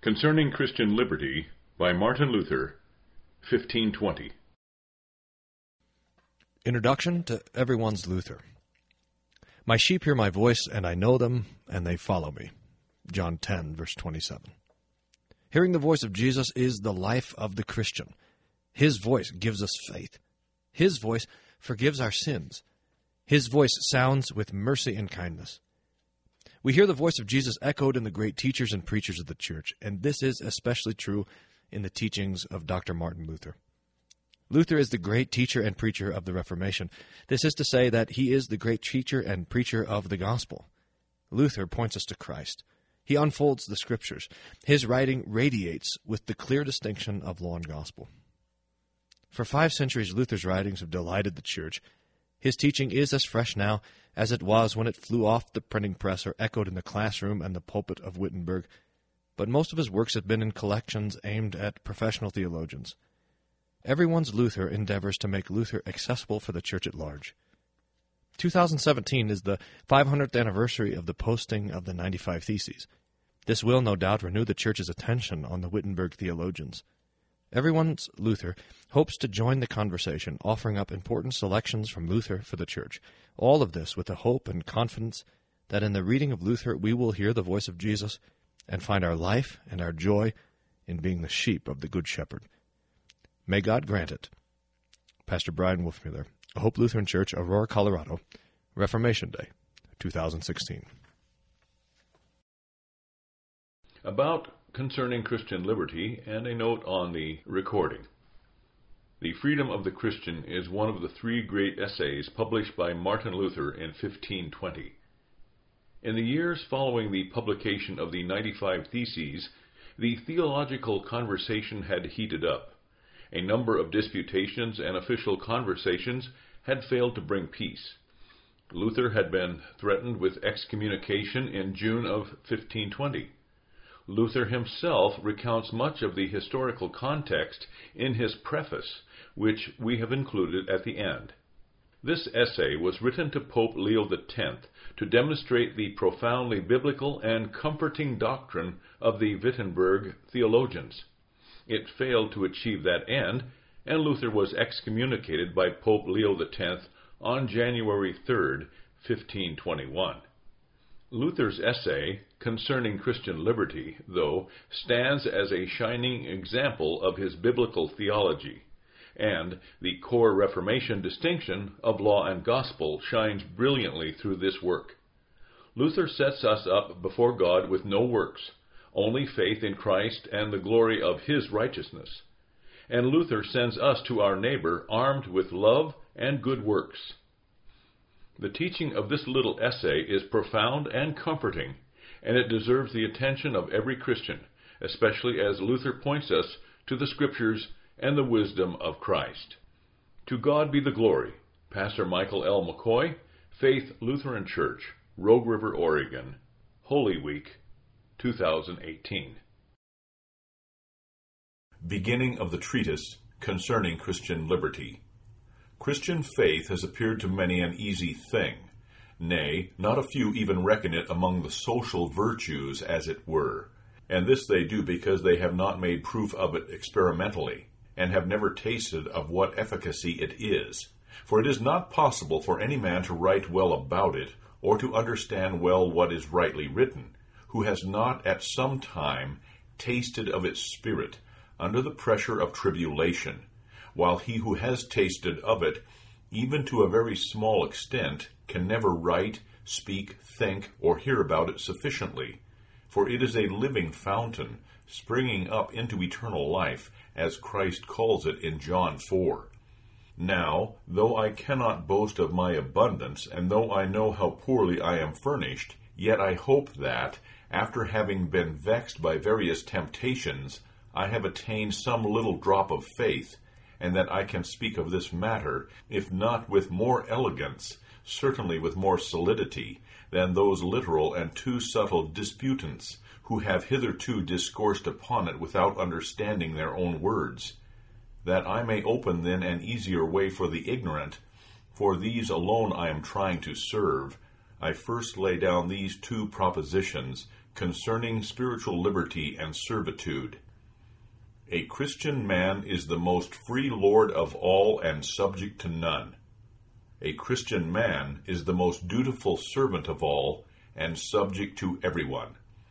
Concerning Christian Liberty by Martin Luther, 1520. Introduction to Everyone's Luther. My sheep hear my voice, and I know them, and they follow me. John 10, verse 27. Hearing the voice of Jesus is the life of the Christian. His voice gives us faith. His voice forgives our sins. His voice sounds with mercy and kindness. We hear the voice of Jesus echoed in the great teachers and preachers of the church, and this is especially true in the teachings of Dr. Martin Luther. Luther is the great teacher and preacher of the Reformation. This is to say that he is the great teacher and preacher of the gospel. Luther points us to Christ. He unfolds the Scriptures. His writing radiates with the clear distinction of law and gospel. For 5 centuries, Luther's writings have delighted the church. His teaching is as fresh now as it was when it flew off the printing press or echoed in the classroom and the pulpit of Wittenberg. But most of his works have been in collections aimed at professional theologians. Everyone's Luther endeavors to make Luther accessible for the church at large. 2017 is the 500th anniversary of the posting of the 95 Theses. This will, no doubt, renew the church's attention on the Wittenberg theologians. Everyone's Luther hopes to join the conversation, offering up important selections from Luther for the church. All of this with the hope and confidence that in the reading of Luther we will hear the voice of Jesus and find our life and our joy in being the sheep of the Good Shepherd. May God grant it. Pastor Brian Wolfmueller, Hope Lutheran Church, Aurora, Colorado, Reformation Day, 2016. About Concerning Christian Liberty, and a note on the recording. The Freedom of the Christian is one of the 3 great essays published by Martin Luther in 1520. In the years following the publication of the 95 Theses, the theological conversation had heated up. A number of disputations and official conversations had failed to bring peace. Luther had been threatened with excommunication in June of 1520. Luther himself recounts much of the historical context in his preface, which we have included at the end. This essay was written to Pope Leo X to demonstrate the profoundly biblical and comforting doctrine of the Wittenberg theologians. It failed to achieve that end, and Luther was excommunicated by Pope Leo X on January 3, 1521. Luther's essay, Concerning Christian Liberty, though, stands as a shining example of his biblical theology, and the core Reformation distinction of law and gospel shines brilliantly through this work. Luther sets us up before God with no works, only faith in Christ and the glory of His righteousness. And Luther sends us to our neighbor armed with love and good works. The teaching of this little essay is profound and comforting, and it deserves the attention of every Christian, especially as Luther points us to the Scriptures and the wisdom of Christ. To God be the glory. Pastor Michael L. McCoy, Faith Lutheran Church, Rogue River, Oregon, Holy Week, 2018. Beginning of the treatise Concerning Christian Liberty. Christian faith has appeared to many an easy thing. Nay, not a few even reckon it among the social virtues, as it were. And this they do because they have not made proof of it experimentally, and have never tasted of what efficacy it is. For it is not possible for any man to write well about it, or to understand well what is rightly written, who has not at some time tasted of its spirit, under the pressure of tribulation, while he who has tasted of it, even to a very small extent, can never write, speak, think, or hear about it sufficiently. For it is a living fountain, springing up into eternal life, as Christ calls it in John 4. Now, though I cannot boast of my abundance, and though I know how poorly I am furnished, yet I hope that, after having been vexed by various temptations, I have attained some little drop of faith, and that I can speak of this matter, if not with more elegance, certainly with more solidity, than those literal and too subtle disputants, who have hitherto discoursed upon it without understanding their own words. That I may open then an easier way for the ignorant, for these alone I am trying to serve, I first lay down these 2 propositions concerning spiritual liberty and servitude. A Christian man is the most free lord of all and subject to none. A Christian man is the most dutiful servant of all and subject to everyone.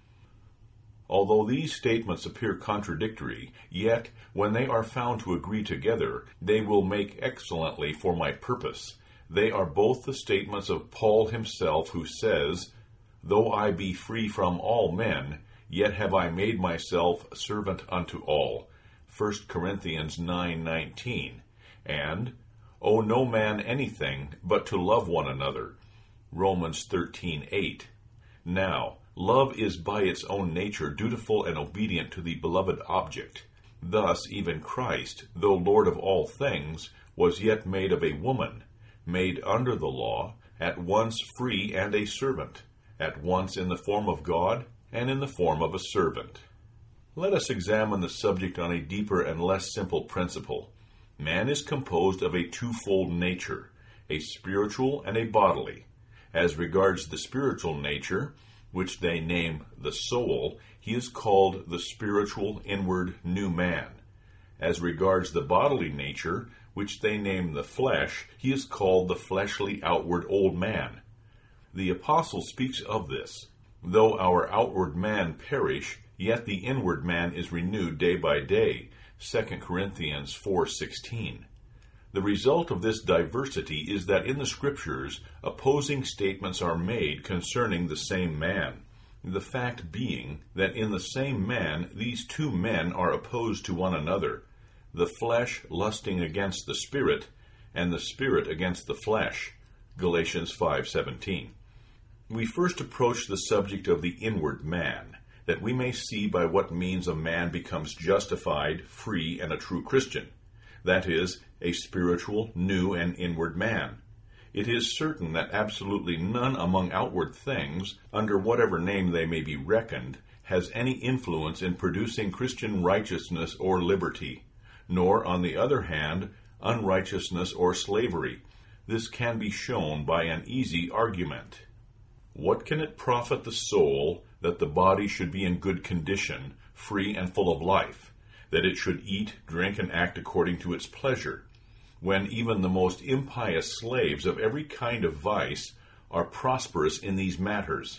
Although these statements appear contradictory, yet, when they are found to agree together, they will make excellently for my purpose. They are both the statements of Paul himself, who says, "Though I be free from all men, yet have I made myself servant unto all." 1 Corinthians 9:19. And, "Owe no man anything but to love one another." Romans 13:8. Now, love is by its own nature dutiful and obedient to the beloved object. Thus even Christ, though Lord of all things, was yet made of a woman, made under the law, at once free and a servant, at once in the form of God and in the form of a servant. Let us examine the subject on a deeper and less simple principle. Man is composed of a twofold nature, a spiritual and a bodily. As regards the spiritual nature, which they name the soul, he is called the spiritual inward new man. As regards the bodily nature, which they name the flesh, he is called the fleshly outward old man. The apostle speaks of this. Though our outward man perish, yet the inward man is renewed day by day. 2 Corinthians 4:16. The result of this diversity is that in the Scriptures, opposing statements are made concerning the same man. The fact being that in the same man these two men are opposed to one another, the flesh lusting against the Spirit, and the Spirit against the flesh. Galatians 5:17. We first approach the subject of the inward man, that we may see by what means a man becomes justified, free, and a true Christian. That is, a spiritual, new, and inward man. It is certain that absolutely none among outward things, under whatever name they may be reckoned, has any influence in producing Christian righteousness or liberty, nor, on the other hand, unrighteousness or slavery. This can be shown by an easy argument. What can it profit the soul that the body should be in good condition, free and full of life, that it should eat, drink, and act according to its pleasure, when even the most impious slaves of every kind of vice are prosperous in these matters?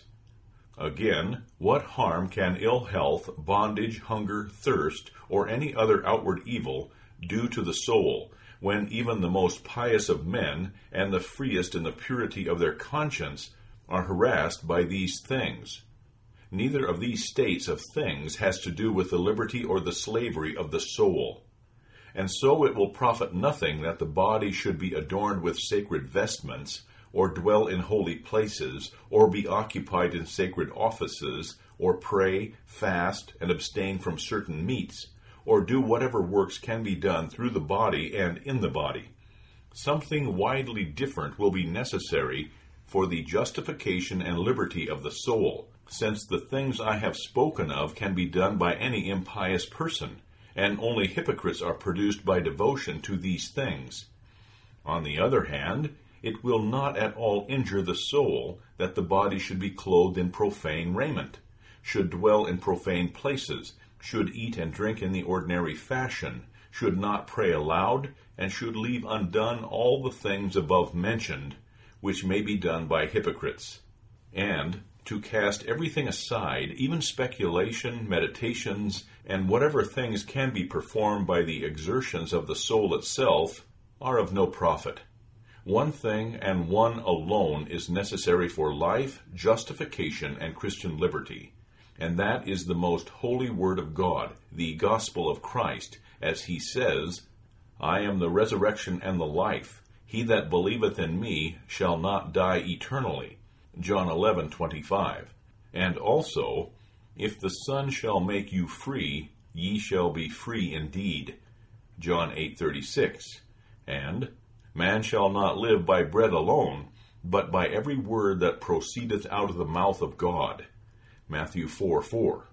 Again, what harm can ill health, bondage, hunger, thirst, or any other outward evil do to the soul, when even the most pious of men, and the freest in the purity of their conscience, are harassed by these things? Neither of these states of things has to do with the liberty or the slavery of the soul. And so it will profit nothing that the body should be adorned with sacred vestments, or dwell in holy places, or be occupied in sacred offices, or pray, fast, and abstain from certain meats, or do whatever works can be done through the body and in the body. Something widely different will be necessary for the justification and liberty of the soul, since the things I have spoken of can be done by any impious person, and only hypocrites are produced by devotion to these things. On the other hand, it will not at all injure the soul that the body should be clothed in profane raiment, should dwell in profane places, should eat and drink in the ordinary fashion, should not pray aloud, and should leave undone all the things above mentioned, which may be done by hypocrites. And to cast everything aside, even speculation, meditations, and whatever things can be performed by the exertions of the soul itself, are of no profit. One thing, and one alone, is necessary for life, justification, and Christian liberty, and that is the most holy word of God, the gospel of Christ, as he says, "I am the resurrection and the life. He that believeth in me shall not die eternally." John 11:25. And also, "If the Son shall make you free, ye shall be free indeed." John 8:36. And, "Man shall not live by bread alone, but by every word that proceedeth out of the mouth of God." Matthew 4:4.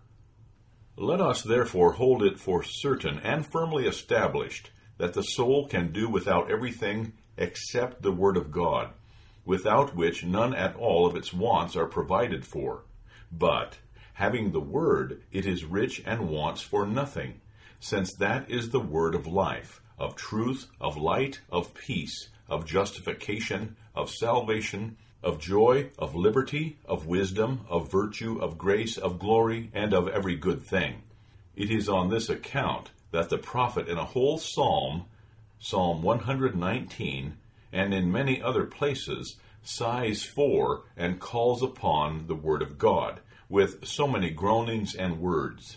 Let us therefore hold it for certain and firmly established that the soul can do without everything except the Word of God, without which none at all of its wants are provided for. But, Having the Word, it is rich and wants for nothing, since that is the word of life, of truth, of light, of peace, of justification, of salvation, of joy, of liberty, of wisdom, of virtue, of grace, of glory, and of every good thing. It is on this account that the prophet in a whole psalm, Psalm 119, and in many other places, sighs for and calls upon the word of God, with so many groanings and words.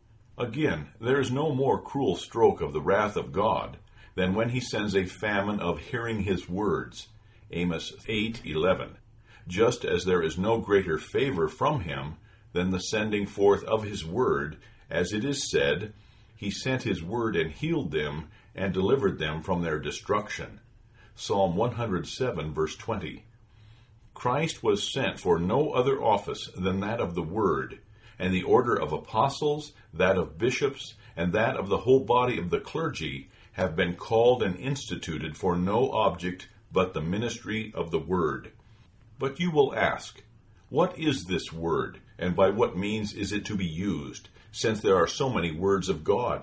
Again, there is no more cruel stroke of the wrath of God than when he sends a famine of hearing his words, Amos 8:11, just as there is no greater favor from him than the sending forth of his word, as it is said, he sent his word and healed them and delivered them from their destruction. Psalm 107, verse 20. Christ was sent for no other office than that of the word, and the order of apostles, that of bishops, and that of the whole body of the clergy have been called and instituted for no object but the ministry of the word. But you will ask, what is this word, and by what means is it to be used, since there are so many words of God?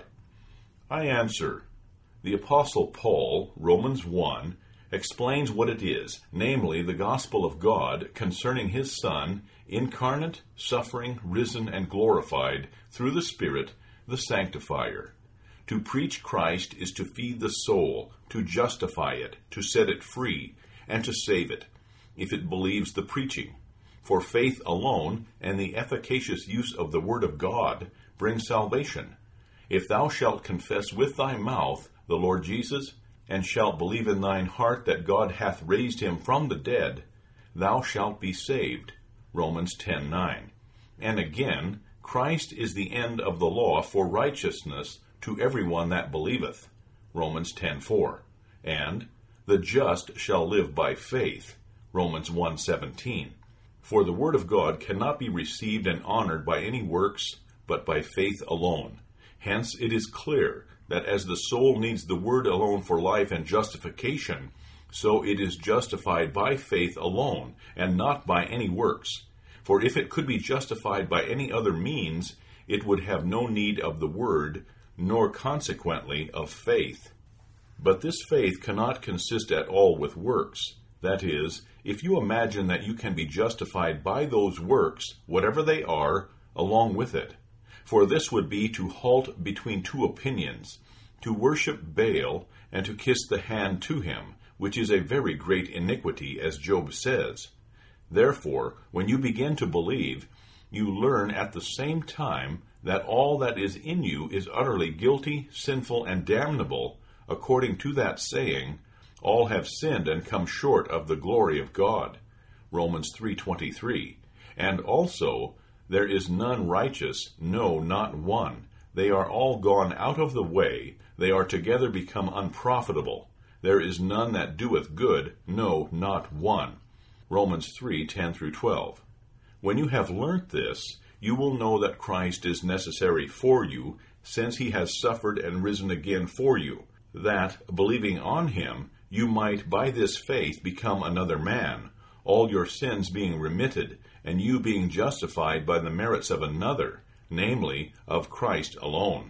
I answer, the Apostle Paul, Romans 1, explains what it is, namely the gospel of God concerning his Son, incarnate, suffering, risen, and glorified, through the Spirit, the Sanctifier. To preach Christ is to feed the soul, to justify it, to set it free, and to save it, if it believes the preaching. For faith alone, and the efficacious use of the word of God, bring salvation. If thou shalt confess with thy mouth the Lord Jesus, and shalt believe in thine heart that God hath raised him from the dead, thou shalt be saved. Romans 10:9. And again, Christ is the end of the law for righteousness to everyone that believeth. Romans 10:4. And the just shall live by faith. Romans 1:17. For the word of God cannot be received and honored by any works, but by faith alone. Hence it is clear that as the soul needs the word alone for life and justification, so it is justified by faith alone, and not by any works. For if it could be justified by any other means, it would have no need of the word, nor consequently of faith. But this faith cannot consist at all with works. That is, if you imagine that you can be justified by those works, whatever they are, along with it. For this would be to halt between two opinions, to worship Baal, and to kiss the hand to him, which is a very great iniquity, as Job says. Therefore, when you begin to believe, you learn at the same time that all that is in you is utterly guilty, sinful, and damnable, according to that saying, all have sinned and come short of the glory of God. Romans 3:23. And also, there is none righteous, no, not one. They are all gone out of the way, they are together become unprofitable. There is none that doeth good, no, not one. Romans 3:10-12. When you have learnt this, you will know that Christ is necessary for you, since he has suffered and risen again for you, that, believing on him, you might by this faith become another man, all your sins being remitted, and you being justified by the merits of another, namely, of Christ alone.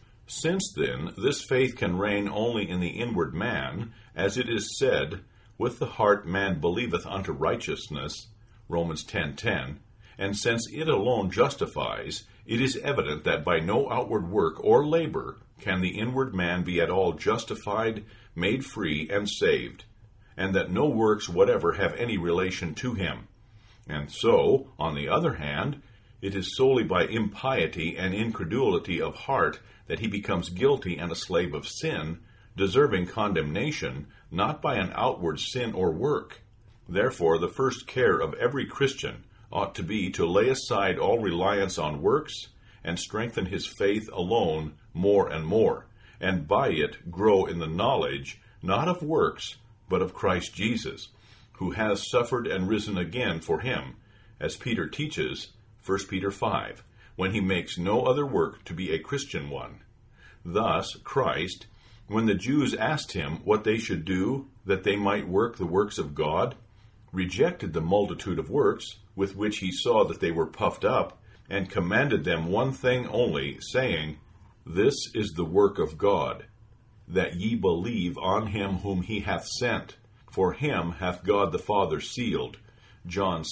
Since then, this faith can reign only in the inward man, as it is said, with the heart man believeth unto righteousness, Romans 10:10, and since it alone justifies, it is evident that by no outward work or labor can the inward man be at all justified, made free, and saved, and that no works whatever have any relation to him. And so, on the other hand, it is solely by impiety and incredulity of heart that he becomes guilty and a slave of sin, deserving condemnation, not by an outward sin or work. Therefore, the first care of every Christian ought to be to lay aside all reliance on works, and strengthen his faith alone more and more, and by it grow in the knowledge, not of works, but of Christ Jesus, who has suffered and risen again for him, as Peter teaches, 1 Peter 5, when he makes no other work to be a Christian one. Thus, Christ, when the Jews asked him what they should do that they might work the works of God, rejected the multitude of works with which he saw that they were puffed up, and commanded them one thing only, saying, This is the work of God, that ye believe on him whom he hath sent. For him hath God the Father sealed. John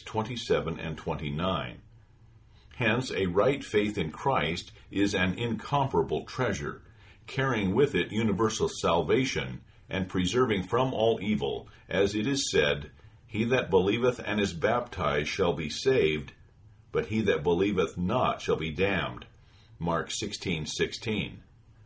6:27 and 29. Hence, a right faith in Christ is an incomparable treasure, carrying with it universal salvation, and preserving from all evil, as it is said, He that believeth and is baptized shall be saved, but he that believeth not shall be damned. Mark 16:16.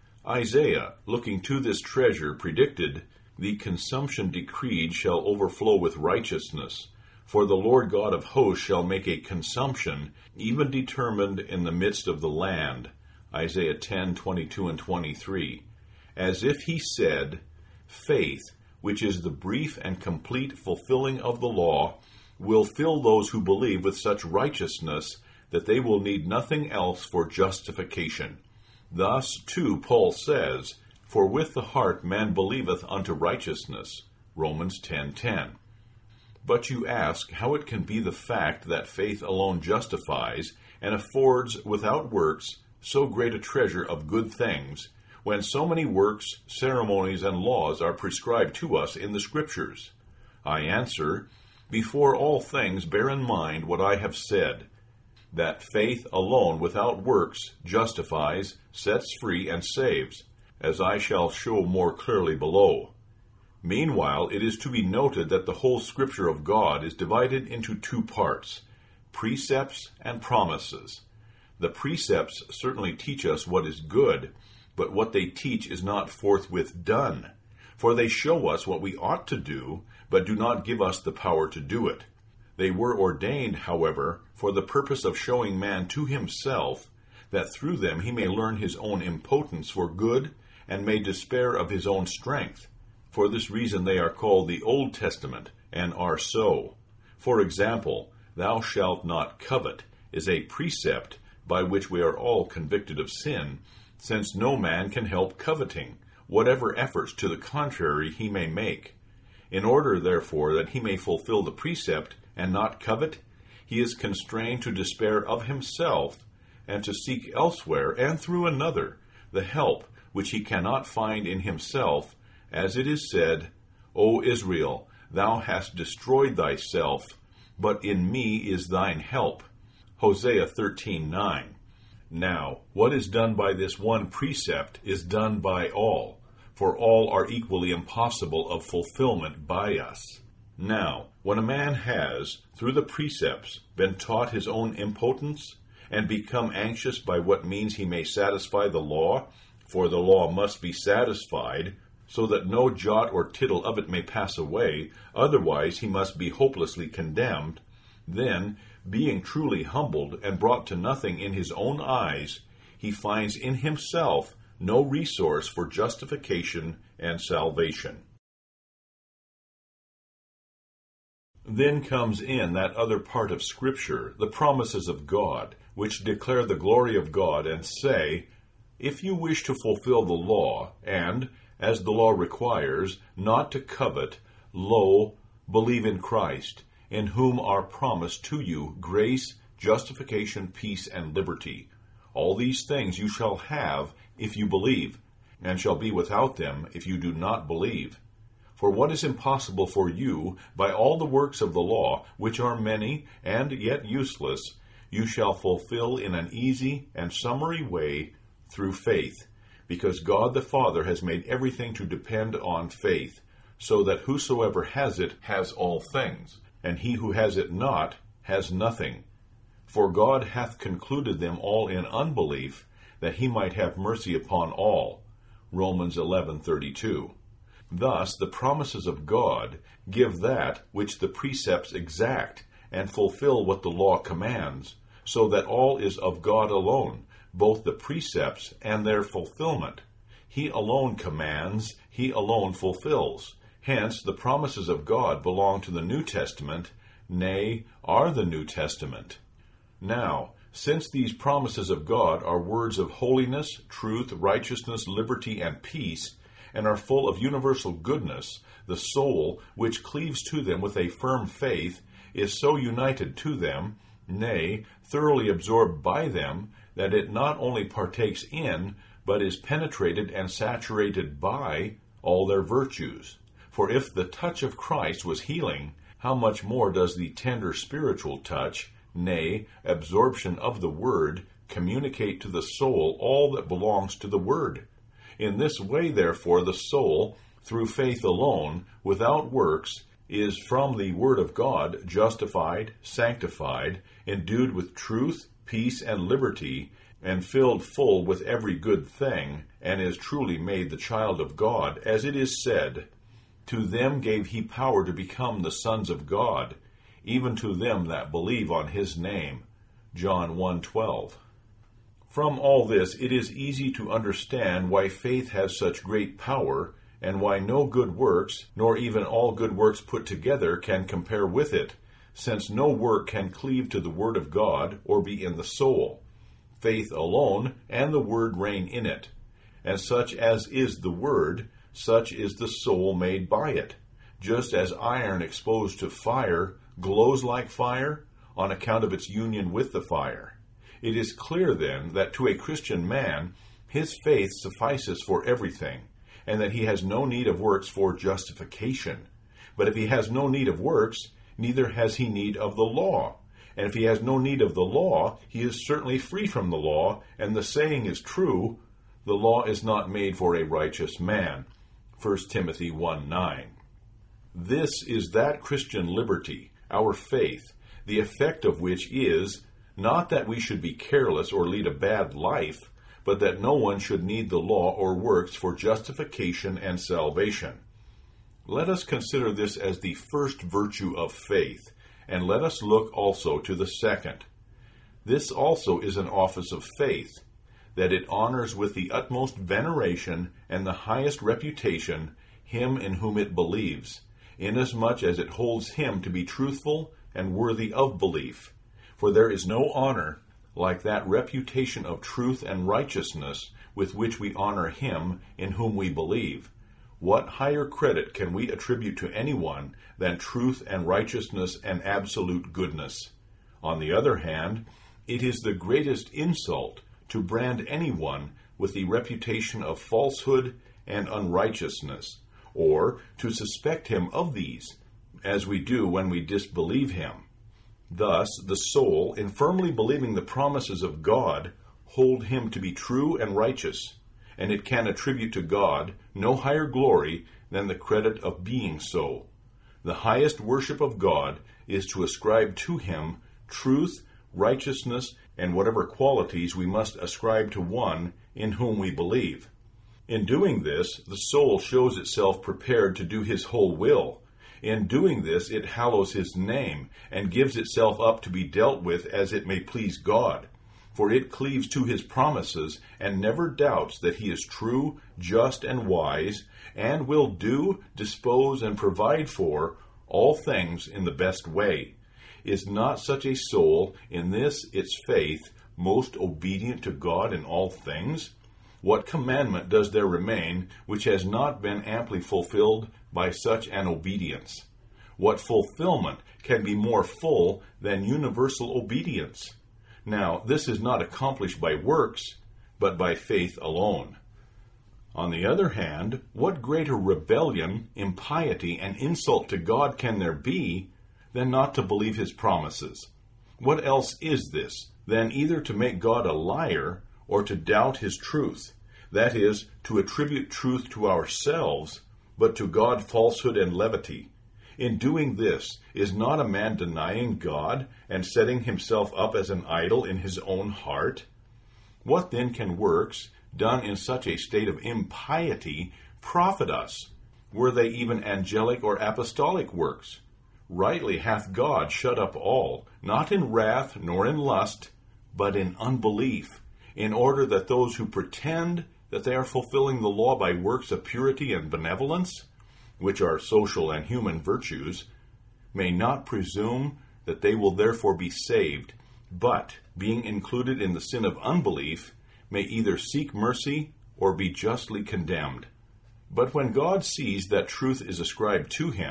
Isaiah, looking to this treasure, predicted, The consumption decreed shall overflow with righteousness, for the Lord God of hosts shall make a consumption, even determined in the midst of the land. Isaiah 10:22 and 23. As if he said, Faith, which is the brief and complete fulfilling of the law, will fill those who believe with such righteousness that they will need nothing else for justification. Thus, too, Paul says, For with the heart man believeth unto righteousness. Romans 10:10. But you ask how it can be the fact that faith alone justifies and affords without works so great a treasure of good things, when so many works, ceremonies, and laws are prescribed to us in the Scriptures. I answer, Before all things bear in mind what I have said, that faith alone without works justifies, sets free, and saves, as I shall show more clearly below. Meanwhile, it is to be noted that the whole Scripture of God is divided into two parts, precepts and promises. The precepts certainly teach us what is good, but what they teach is not forthwith done, for they show us what we ought to do, but do not give us the power to do it. They were ordained, however, for the purpose of showing man to himself, that through them he may learn his own impotence for good, and may despair of his own strength. For this reason they are called the Old Testament, and are so. For example, Thou shalt not covet is a precept by which we are all convicted of sin, since no man can help coveting, whatever efforts to the contrary he may make. In order, therefore, that he may fulfill the precept and not covet, he is constrained to despair of himself, and to seek elsewhere, and through another, the help which he cannot find in himself, as it is said, O Israel, thou hast destroyed thyself, but in me is thine help. Hosea 13:9. Now, what is done by this one precept is done by all, for all are equally impossible of fulfillment by us. Now, when a man has, through the precepts, been taught his own impotence, and become anxious by what means he may satisfy the law, for the law must be satisfied, so that no jot or tittle of it may pass away, otherwise he must be hopelessly condemned, then, being truly humbled and brought to nothing in his own eyes, he finds in himself no resource for justification and salvation. Then comes in that other part of Scripture, the promises of God, which declare the glory of God and say, If you wish to fulfill the law, and, as the law requires, not to covet, lo, believe in Christ, in whom are promised to you grace, justification, peace, and liberty. All these things you shall have if you believe, and shall be without them if you do not believe. For what is impossible for you, by all the works of the law, which are many and yet useless, you shall fulfill in an easy and summary way through faith, because God the Father has made everything to depend on faith, so that whosoever has it has all things, and he who has it not has nothing. For God hath concluded them all in unbelief, that he might have mercy upon all. Romans 11:32. Thus the promises of God give that which the precepts exact, and fulfill what the law commands, so that all is of God alone, both the precepts and their fulfillment. He alone commands, he alone fulfills. Hence the promises of God belong to the New Testament, nay, are the New Testament. Now, since these promises of God are words of holiness, truth, righteousness, liberty, and peace, and are full of universal goodness, the soul, which cleaves to them with a firm faith, is so united to them, nay, thoroughly absorbed by them, that it not only partakes in, but is penetrated and saturated by all their virtues. For if the touch of Christ was healing, how much more does the tender spiritual touch, nay, absorption of the Word, communicate to the soul all that belongs to the Word? In this way, therefore, the soul, through faith alone, without works, is from the Word of God justified, sanctified, endued with truth, peace, and liberty, and filled full with every good thing, and is truly made the child of God, as it is said, To them gave he power to become the sons of God, even to them that believe on his name. John 1:12. From all this it is easy to understand why faith has such great power, and why no good works, nor even all good works put together, can compare with it, since no work can cleave to the Word of God or be in the soul. Faith alone and the Word reign in it, and such as is the Word, such is the soul made by it, just as iron exposed to fire glows like fire on account of its union with the fire. It is clear, then, that to a Christian man his faith suffices for everything, and that he has no need of works for justification. But if he has no need of works, neither has he need of the law. And if he has no need of the law, he is certainly free from the law, and the saying is true, the law is not made for a righteous man. 1 Timothy 1:9. This is that Christian liberty, our faith, the effect of which is, not that we should be careless or lead a bad life, but that no one should need the law or works for justification and salvation. Let us consider this as the first virtue of faith, and let us look also to the second. This also is an office of faith, that it honors with the utmost veneration and the highest reputation him in whom it believes, inasmuch as it holds him to be truthful and worthy of belief. For there is no honor like that reputation of truth and righteousness with which we honor him in whom we believe. What higher credit can we attribute to anyone than truth and righteousness and absolute goodness? On the other hand, it is the greatest insult to brand anyone with the reputation of falsehood and unrighteousness, or to suspect him of these, as we do when we disbelieve him. Thus, the soul, in firmly believing the promises of God, hold him to be true and righteous, and it can attribute to God no higher glory than the credit of being so. The highest worship of God is to ascribe to him truth, righteousness, and whatever qualities we must ascribe to one in whom we believe. In doing this, the soul shows itself prepared to do his whole will. In doing this, it hallows his name, and gives itself up to be dealt with as it may please God. For it cleaves to his promises, and never doubts that he is true, just, and wise, and will do, dispose, and provide for all things in the best way. Is not such a soul, in this its faith, most obedient to God in all things? What commandment does there remain which has not been amply fulfilled by such an obedience? What fulfillment can be more full than universal obedience? Now, this is not accomplished by works, but by faith alone. On the other hand, what greater rebellion, impiety, and insult to God can there be than not to believe his promises? What else is this than either to make God a liar or to doubt his truth? That is, to attribute truth to ourselves, but to God falsehood and levity. In doing this, is not a man denying God and setting himself up as an idol in his own heart? What then can works, done in such a state of impiety, profit us? Were they even angelic or apostolic works? Rightly hath God shut up all, not in wrath nor in lust, but in unbelief, in order that those who pretend that they are fulfilling the law by works of purity and benevolence, which are social and human virtues, may not presume that they will therefore be saved, but, being included in the sin of unbelief, may either seek mercy or be justly condemned. But when God sees that truth is ascribed to him,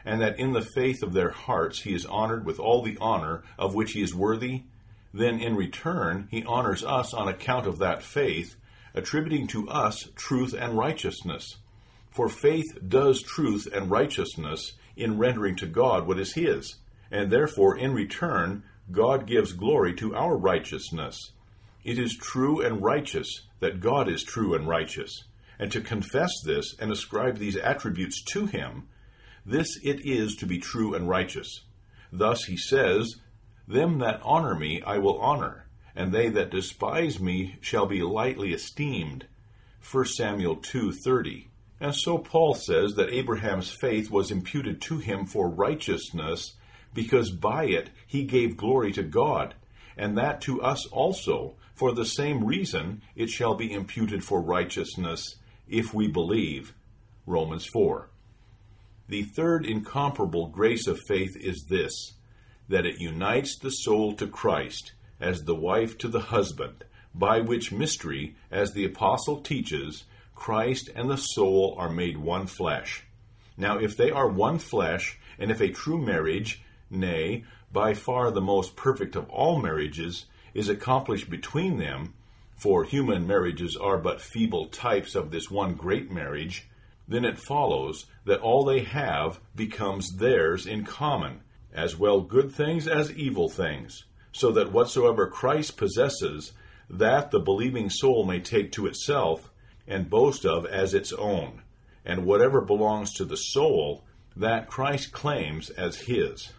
and that in the faith of their hearts he is honored with all the honor of which he is worthy, then in return he honors us on account of that faith, attributing to us truth and righteousness. For faith does truth and righteousness in rendering to God what is his, and therefore in return God gives glory to our righteousness. It is true and righteous that God is true and righteous, and to confess this and ascribe these attributes to him, this it is to be true and righteous. Thus he says, "Them that honor me I will honor, and they that despise me shall be lightly esteemed." 1 Samuel 2:30. And so Paul says that Abraham's faith was imputed to him for righteousness, because by it he gave glory to God, and that to us also, for the same reason it shall be imputed for righteousness, if we believe. Romans 4. The third incomparable grace of faith is this, that it unites the soul to Christ, as the wife to the husband, by which mystery, as the apostle teaches, Christ and the soul are made one flesh. Now if they are one flesh, and if a true marriage, nay, by far the most perfect of all marriages, is accomplished between them, for human marriages are but feeble types of this one great marriage, then it follows that all they have becomes theirs in common, as well good things as evil things, so that whatsoever Christ possesses, that the believing soul may take to itself, and boast of as its own, and whatever belongs to the soul, that Christ claims as his.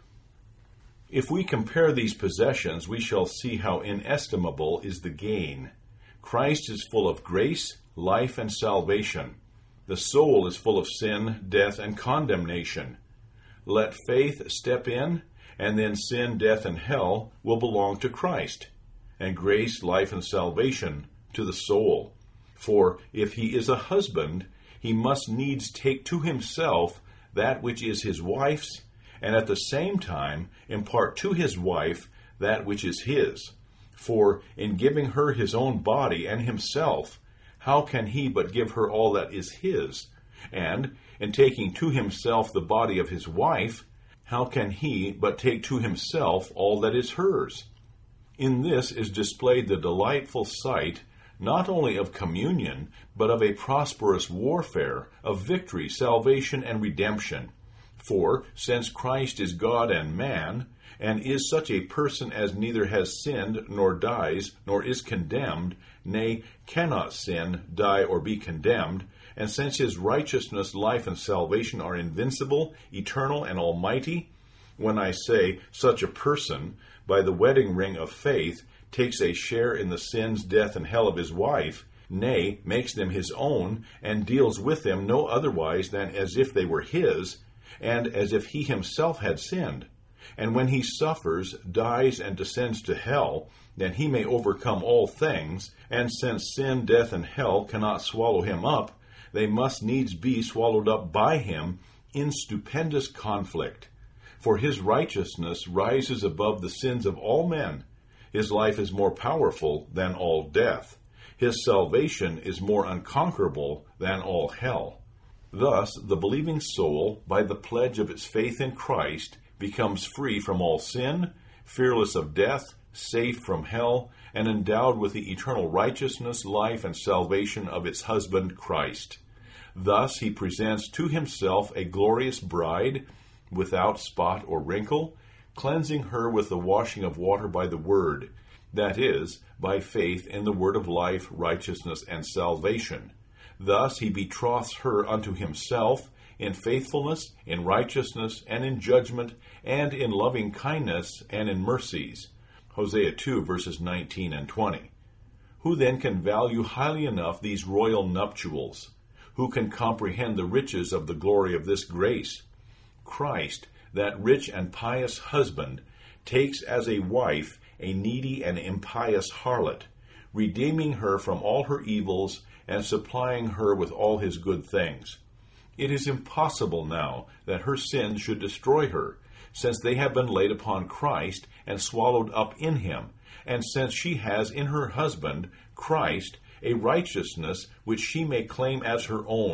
If we compare these possessions, we shall see how inestimable is the gain. Christ is full of grace, life, and salvation. The soul is full of sin, death, and condemnation. Let faith step in, and then sin, death, and hell will belong to Christ, and grace, life, and salvation to the soul. For if he is a husband, he must needs take to himself that which is his wife's, and at the same time impart to his wife that which is his. For in giving her his own body and himself, how can he but give her all that is his? And in taking to himself the body of his wife, how can he but take to himself all that is hers? In this is displayed the delightful sight, not only of communion, but of a prosperous warfare, of victory, salvation, and redemption. For, since Christ is God and man, and is such a person as neither has sinned, nor dies, nor is condemned, nay, cannot sin, die, or be condemned, and since his righteousness, life, and salvation are invincible, eternal, and almighty, when I say such a person, by the wedding ring of faith, takes a share in the sins, death, and hell of his wife, nay, makes them his own, and deals with them no otherwise than as if they were his, and as if he himself had sinned. And when he suffers, dies, and descends to hell, then he may overcome all things, and since sin, death, and hell cannot swallow him up, they must needs be swallowed up by him in stupendous conflict. For his righteousness rises above the sins of all men. His life is more powerful than all death. His salvation is more unconquerable than all hell. Thus, the believing soul, by the pledge of its faith in Christ, becomes free from all sin, fearless of death, safe from hell, and endowed with the eternal righteousness, life, and salvation of its husband Christ. Thus he presents to himself a glorious bride, without spot or wrinkle, cleansing her with the washing of water by the word, that is, by faith in the word of life, righteousness, and salvation. Thus he betroths her unto himself, in faithfulness, in righteousness, and in judgment, and in loving kindness, and in mercies. Hosea 2, verses 19 and 20. Who then can value highly enough these royal nuptials? Who can comprehend the riches of the glory of this grace? Christ, that rich and pious husband, takes as a wife a needy and impious harlot, redeeming her from all her evils, and supplying her with all his good things. It is impossible now that her sins should destroy her, since they have been laid upon Christ and swallowed up in him, and since she has in her husband, Christ, a righteousness which she may claim as her own,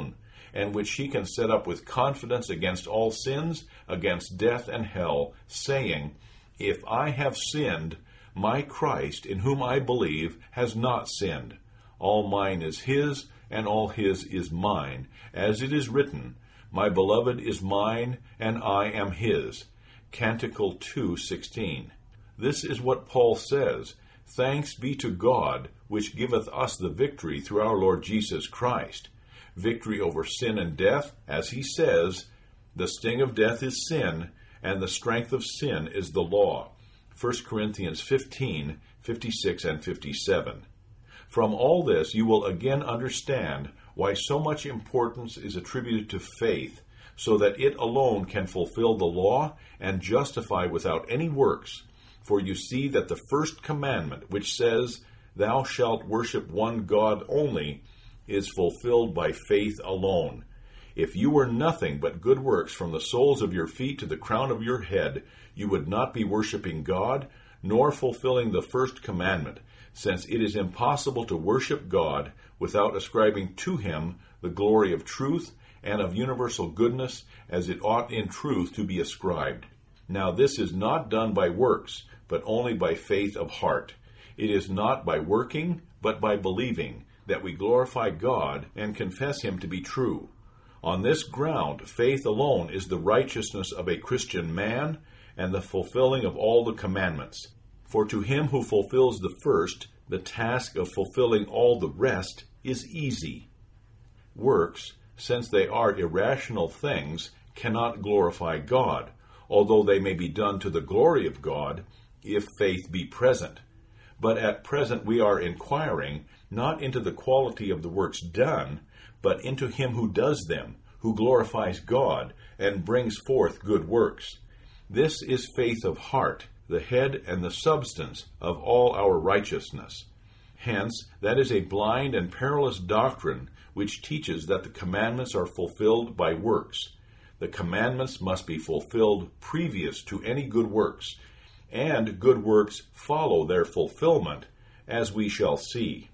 and which she can set up with confidence against all sins, against death and hell, saying, If I have sinned, my Christ, in whom I believe, has not sinned. All mine is his, and all his is mine. As it is written, My beloved is mine, and I am his. Canticle 2:16. This is what Paul says, Thanks be to God, which giveth us the victory through our Lord Jesus Christ. Victory over sin and death, as he says, The sting of death is sin, and the strength of sin is the law. 1 Corinthians 15:56 and 57. From all this you will again understand why so much importance is attributed to faith, so that it alone can fulfill the law and justify without any works. For you see that the first commandment, which says, Thou shalt worship one God only, is fulfilled by faith alone. If you were nothing but good works from the soles of your feet to the crown of your head, you would not be worshiping God, nor fulfilling the first commandment, since it is impossible to worship God without ascribing to him the glory of truth and of universal goodness, as it ought in truth to be ascribed. Now this is not done by works, but only by faith of heart. It is not by working, but by believing, that we glorify God and confess him to be true. On this ground, faith alone is the righteousness of a Christian man, and the fulfilling of all the commandments. For to him who fulfills the first, the task of fulfilling all the rest is easy. Works, since they are irrational things, cannot glorify God, although they may be done to the glory of God, if faith be present. But at present we are inquiring, not into the quality of the works done, but into him who does them, who glorifies God, and brings forth good works. This is faith of heart, the head and the substance of all our righteousness. Hence, that is a blind and perilous doctrine which teaches that the commandments are fulfilled by works. The commandments must be fulfilled previous to any good works, and good works follow their fulfillment, as we shall see.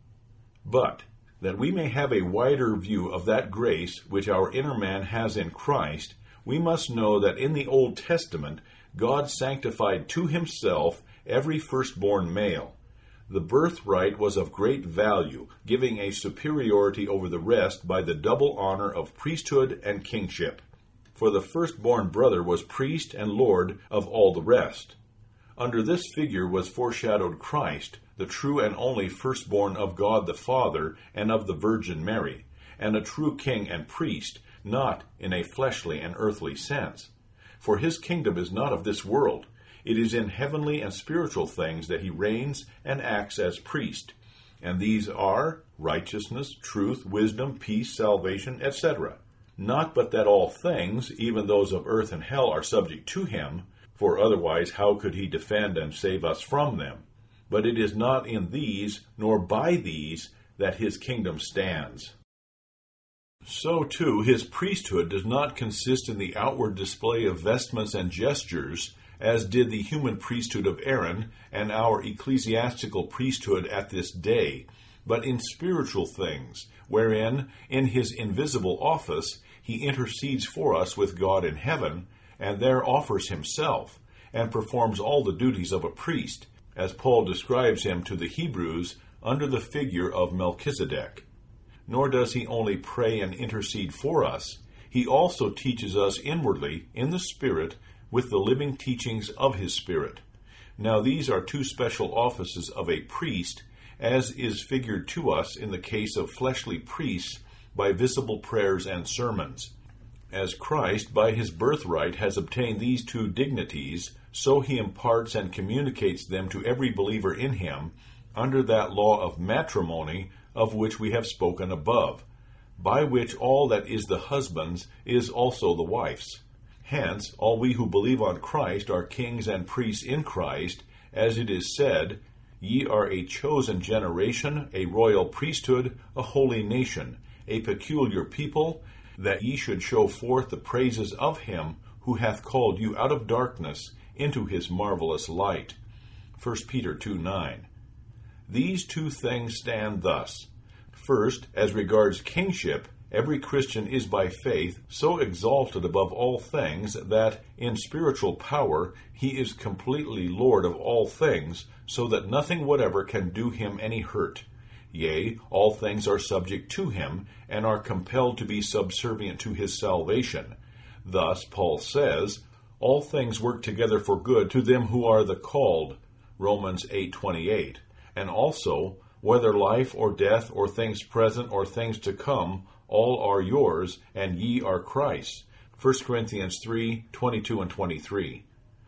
But, that we may have a wider view of that grace which our inner man has in Christ, we must know that in the Old Testament God sanctified to himself every firstborn male. The birthright was of great value, giving a superiority over the rest by the double honor of priesthood and kingship. For the firstborn brother was priest and lord of all the rest. Under this figure was foreshadowed Christ, the true and only firstborn of God the Father and of the Virgin Mary, and a true king and priest, not in a fleshly and earthly sense. For his kingdom is not of this world. It is in heavenly and spiritual things that he reigns and acts as priest. And these are righteousness, truth, wisdom, peace, salvation, etc. Not but that all things, even those of earth and hell, are subject to him, for otherwise how could he defend and save us from them? But it is not in these, nor by these, that his kingdom stands. So, too, his priesthood does not consist in the outward display of vestments and gestures, as did the human priesthood of Aaron and our ecclesiastical priesthood at this day, but in spiritual things, wherein, in his invisible office, he intercedes for us with God in heaven, and there offers himself, and performs all the duties of a priest, as Paul describes him to the Hebrews under the figure of Melchizedek. Nor does he only pray and intercede for us, he also teaches us inwardly, in the Spirit, with the living teachings of his Spirit. Now these are two special offices of a priest, as is figured to us in the case of fleshly priests by visible prayers and sermons. As Christ, by his birthright, has obtained these two dignities, so he imparts and communicates them to every believer in him, under that law of matrimony of which we have spoken above, by which all that is the husband's is also the wife's. Hence, all we who believe on Christ are kings and priests in Christ, as it is said, Ye are a chosen generation, a royal priesthood, a holy nation, a peculiar people, that ye should show forth the praises of him who hath called you out of darkness into his marvelous light. 1 Peter 2:9. These two things stand thus. First, as regards kingship, every Christian is by faith so exalted above all things that in spiritual power he is completely Lord of all things, so that nothing whatever can do him any hurt. Yea, all things are subject to him, and are compelled to be subservient to his salvation. Thus, Paul says, all things work together for good to them who are the called, Romans 8:28, and also, whether life or death or things present or things to come, all are yours, and ye are Christ's, 1 Corinthians 3:22 and 23.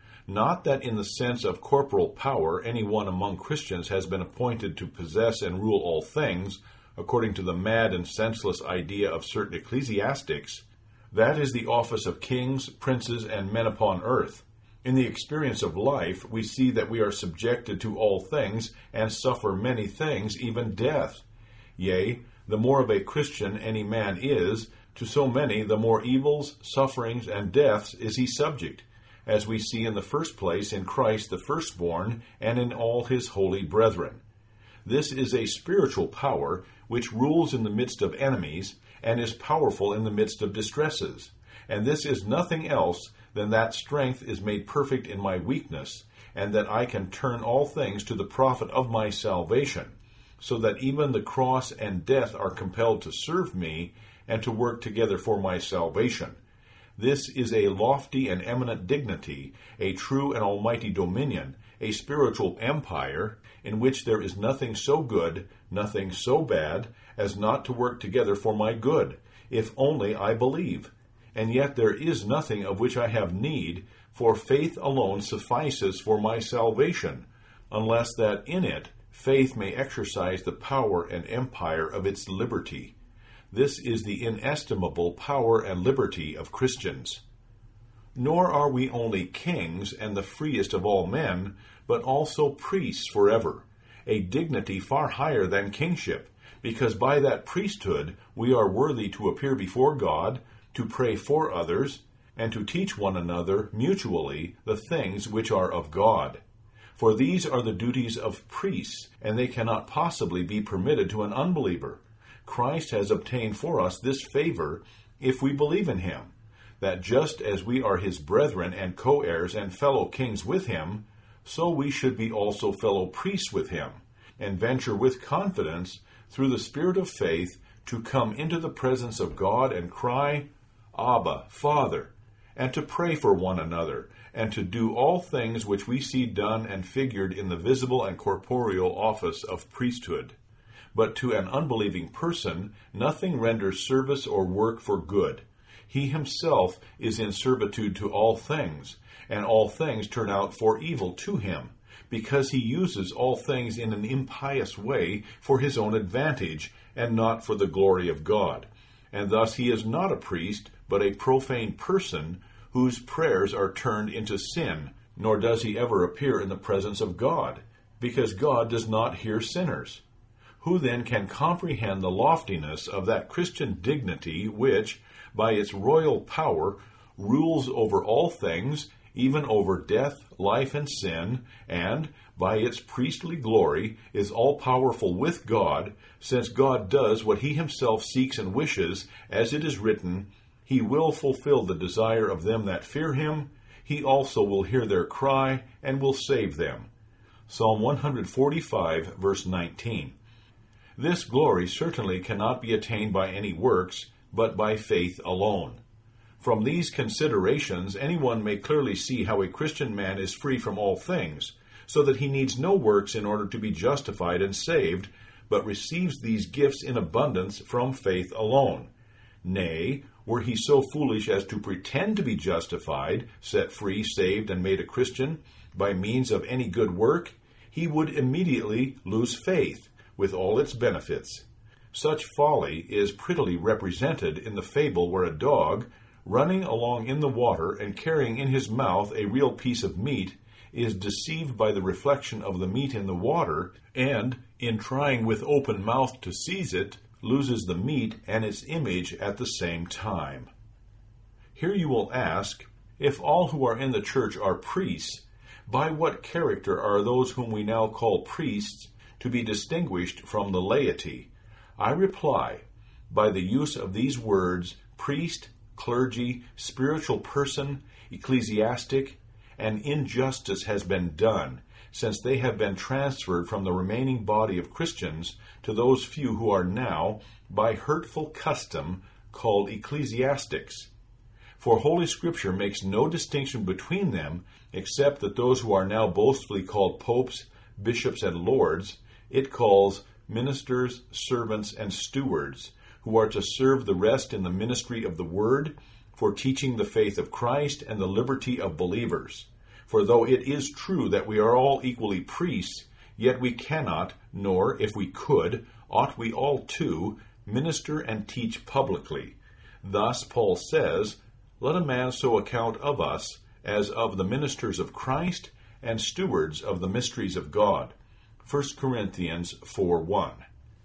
Not that in the sense of corporal power any one among Christians has been appointed to possess and rule all things, according to the mad and senseless idea of certain ecclesiastics. That is the office of kings, princes, and men upon earth. In the experience of life, we see that we are subjected to all things, and suffer many things, even death. Yea, the more of a Christian any man is, to so many the more evils, sufferings, and deaths is he subject, as we see in the first place in Christ the firstborn, and in all his holy brethren. This is a spiritual power which rules in the midst of enemies, and is powerful in the midst of distresses. And this is nothing else than that strength is made perfect in my weakness, and that I can turn all things to the profit of my salvation, so that even the cross and death are compelled to serve me, and to work together for my salvation. This is a lofty and eminent dignity, a true and almighty dominion, a spiritual empire, in which there is nothing so good, nothing so bad, as not to work together for my good, if only I believe. And yet there is nothing of which I have need, for faith alone suffices for my salvation, unless that in it faith may exercise the power and empire of its liberty. This is the inestimable power and liberty of Christians. Nor are we only kings and the freest of all men, but also priests forever, a dignity far higher than kingship, because by that priesthood we are worthy to appear before God, to pray for others, and to teach one another mutually the things which are of God. For these are the duties of priests, and they cannot possibly be permitted to an unbeliever. Christ has obtained for us this favor, if we believe in him, that just as we are his brethren and co-heirs and fellow kings with him, so we should be also fellow priests with him, and venture with confidence, through the Spirit of faith, to come into the presence of God and cry, Abba, Father, and to pray for one another, and to do all things which we see done and figured in the visible and corporeal office of priesthood. But to an unbelieving person, nothing renders service or work for good. He himself is in servitude to all things, and all things turn out for evil to him, because he uses all things in an impious way for his own advantage, and not for the glory of God. And thus he is not a priest, but a profane person, whose prayers are turned into sin, nor does he ever appear in the presence of God, because God does not hear sinners. Who then can comprehend the loftiness of that Christian dignity which, by its royal power, rules over all things, even over death, life, and sin, and, by its priestly glory, is all-powerful with God, since God does what he himself seeks and wishes, as it is written, He will fulfill the desire of them that fear him, he also will hear their cry, and will save them. Psalm 145, verse 19. This glory certainly cannot be attained by any works, but by faith alone. From these considerations, anyone may clearly see how a Christian man is free from all things, so that he needs no works in order to be justified and saved, but receives these gifts in abundance from faith alone. Nay, were he so foolish as to pretend to be justified, set free, saved, and made a Christian, by means of any good work, he would immediately lose faith, with all its benefits. Such folly is prettily represented in the fable where a dog, running along in the water and carrying in his mouth a real piece of meat, is deceived by the reflection of the meat in the water, and, in trying with open mouth to seize it, loses the meat and its image at the same time. Here you will ask, if all who are in the church are priests, by what character are those whom we now call priests to be distinguished from the laity? I reply, by the use of these words priest, clergy, spiritual person, ecclesiastic, and injustice has been done, since they have been transferred from the remaining body of Christians to those few who are now, by hurtful custom, called ecclesiastics. For Holy Scripture makes no distinction between them, except that those who are now boastfully called popes, bishops, and lords, it calls ministers, servants, and stewards, who are to serve the rest in the ministry of the Word, for teaching the faith of Christ and the liberty of believers. For though it is true that we are all equally priests, yet we cannot, nor, if we could, ought we all too, minister and teach publicly. Thus Paul says, "Let a man so account of us, as of the ministers of Christ, and stewards of the mysteries of God." 1 Corinthians 4:1.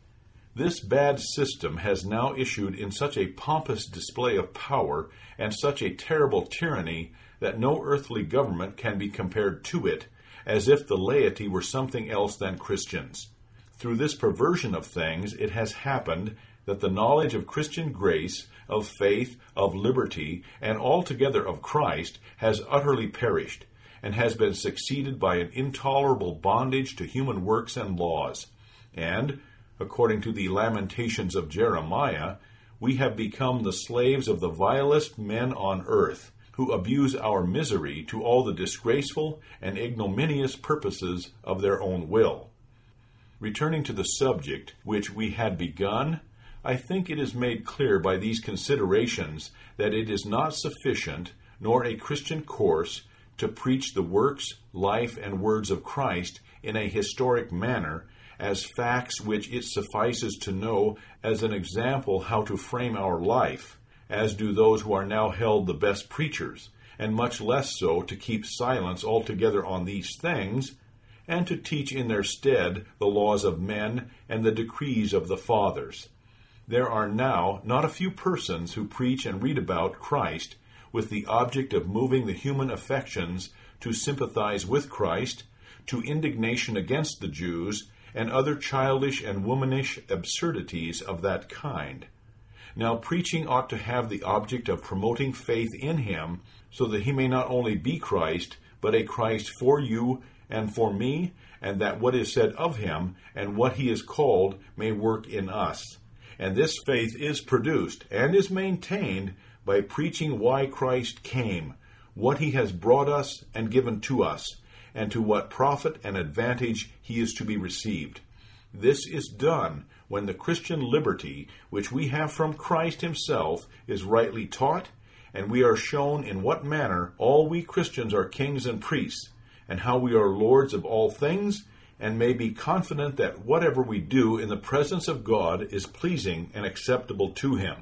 This bad system has now issued in such a pompous display of power and such a terrible tyranny that no earthly government can be compared to it, as if the laity were something else than Christians. Through this perversion of things, it has happened that the knowledge of Christian grace, of faith, of liberty, and altogether of Christ has utterly perished, and has been succeeded by an intolerable bondage to human works and laws. And, according to the Lamentations of Jeremiah, we have become the slaves of the vilest men on earth, who abuse our misery to all the disgraceful and ignominious purposes of their own will. Returning to the subject which we had begun, I think it is made clear by these considerations that it is not sufficient, nor a Christian course, to preach the works, life, and words of Christ in a historic manner, as facts which it suffices to know as an example how to frame our life, as do those who are now held the best preachers, and much less so to keep silence altogether on these things, and to teach in their stead the laws of men and the decrees of the fathers. There are now not a few persons who preach and read about Christ with the object of moving the human affections to sympathize with Christ, to indignation against the Jews, and other childish and womanish absurdities of that kind. Now preaching ought to have the object of promoting faith in him, so that he may not only be Christ, but a Christ for you and for me, and that what is said of him and what he is called may work in us. And this faith is produced and is maintained by preaching why Christ came, what he has brought us and given to us, and to what profit and advantage he is to be received. This is done when the Christian liberty which we have from Christ himself is rightly taught, and we are shown in what manner all we Christians are kings and priests, and how we are lords of all things, and may be confident that whatever we do in the presence of God is pleasing and acceptable to him.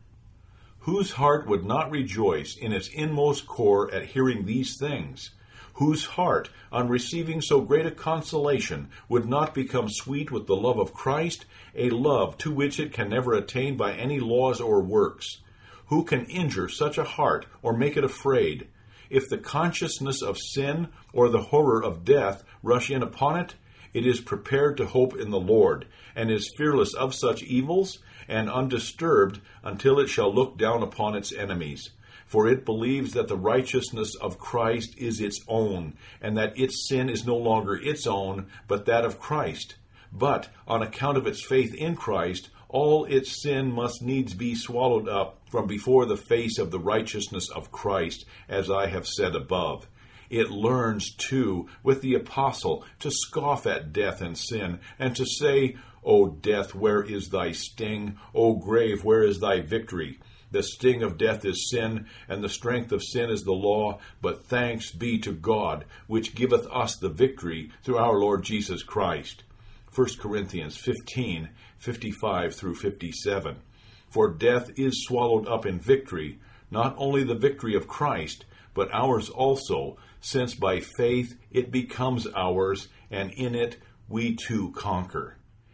Whose heart would not rejoice in its inmost core at hearing these things? Whose heart, on receiving so great a consolation, would not become sweet with the love of Christ, a love to which it can never attain by any laws or works? Who can injure such a heart or make it afraid? If the consciousness of sin or the horror of death rush in upon it, it is prepared to hope in the Lord, and is fearless of such evils, and undisturbed until it shall look down upon its enemies. For it believes that the righteousness of Christ is its own, and that its sin is no longer its own, but that of Christ. But, on account of its faith in Christ, all its sin must needs be swallowed up from before the face of the righteousness of Christ, as I have said above. It learns, too, with the apostle, to scoff at death and sin, and to say, O death, where is thy sting? O grave, where is thy victory? The sting of death is sin, and the strength of sin is the law, but thanks be to God, which giveth us the victory through our Lord Jesus Christ. 1 Corinthians 15, 55 through 57. For death is swallowed up in victory, not only the victory of Christ, but ours also, since by faith it becomes ours, and in it we too conquer.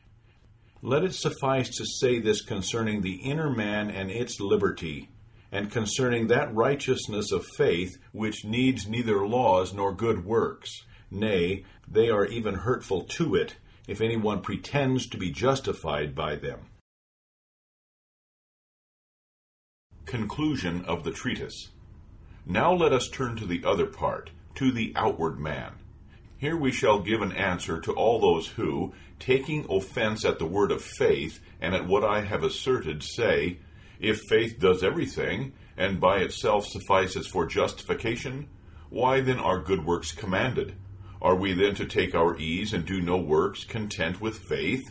Let it suffice to say this concerning the inner man and its liberty, and concerning that righteousness of faith which needs neither laws nor good works. Nay, they are even hurtful to it, if anyone pretends to be justified by them. Conclusion of the treatise. Now let us turn to the other part, to the outward man. Here we shall give an answer to all those who, taking offense at the word of faith and at what I have asserted, say, if faith does everything, and by itself suffices for justification, why then are good works commanded? Are we then to take our ease and do no works, content with faith?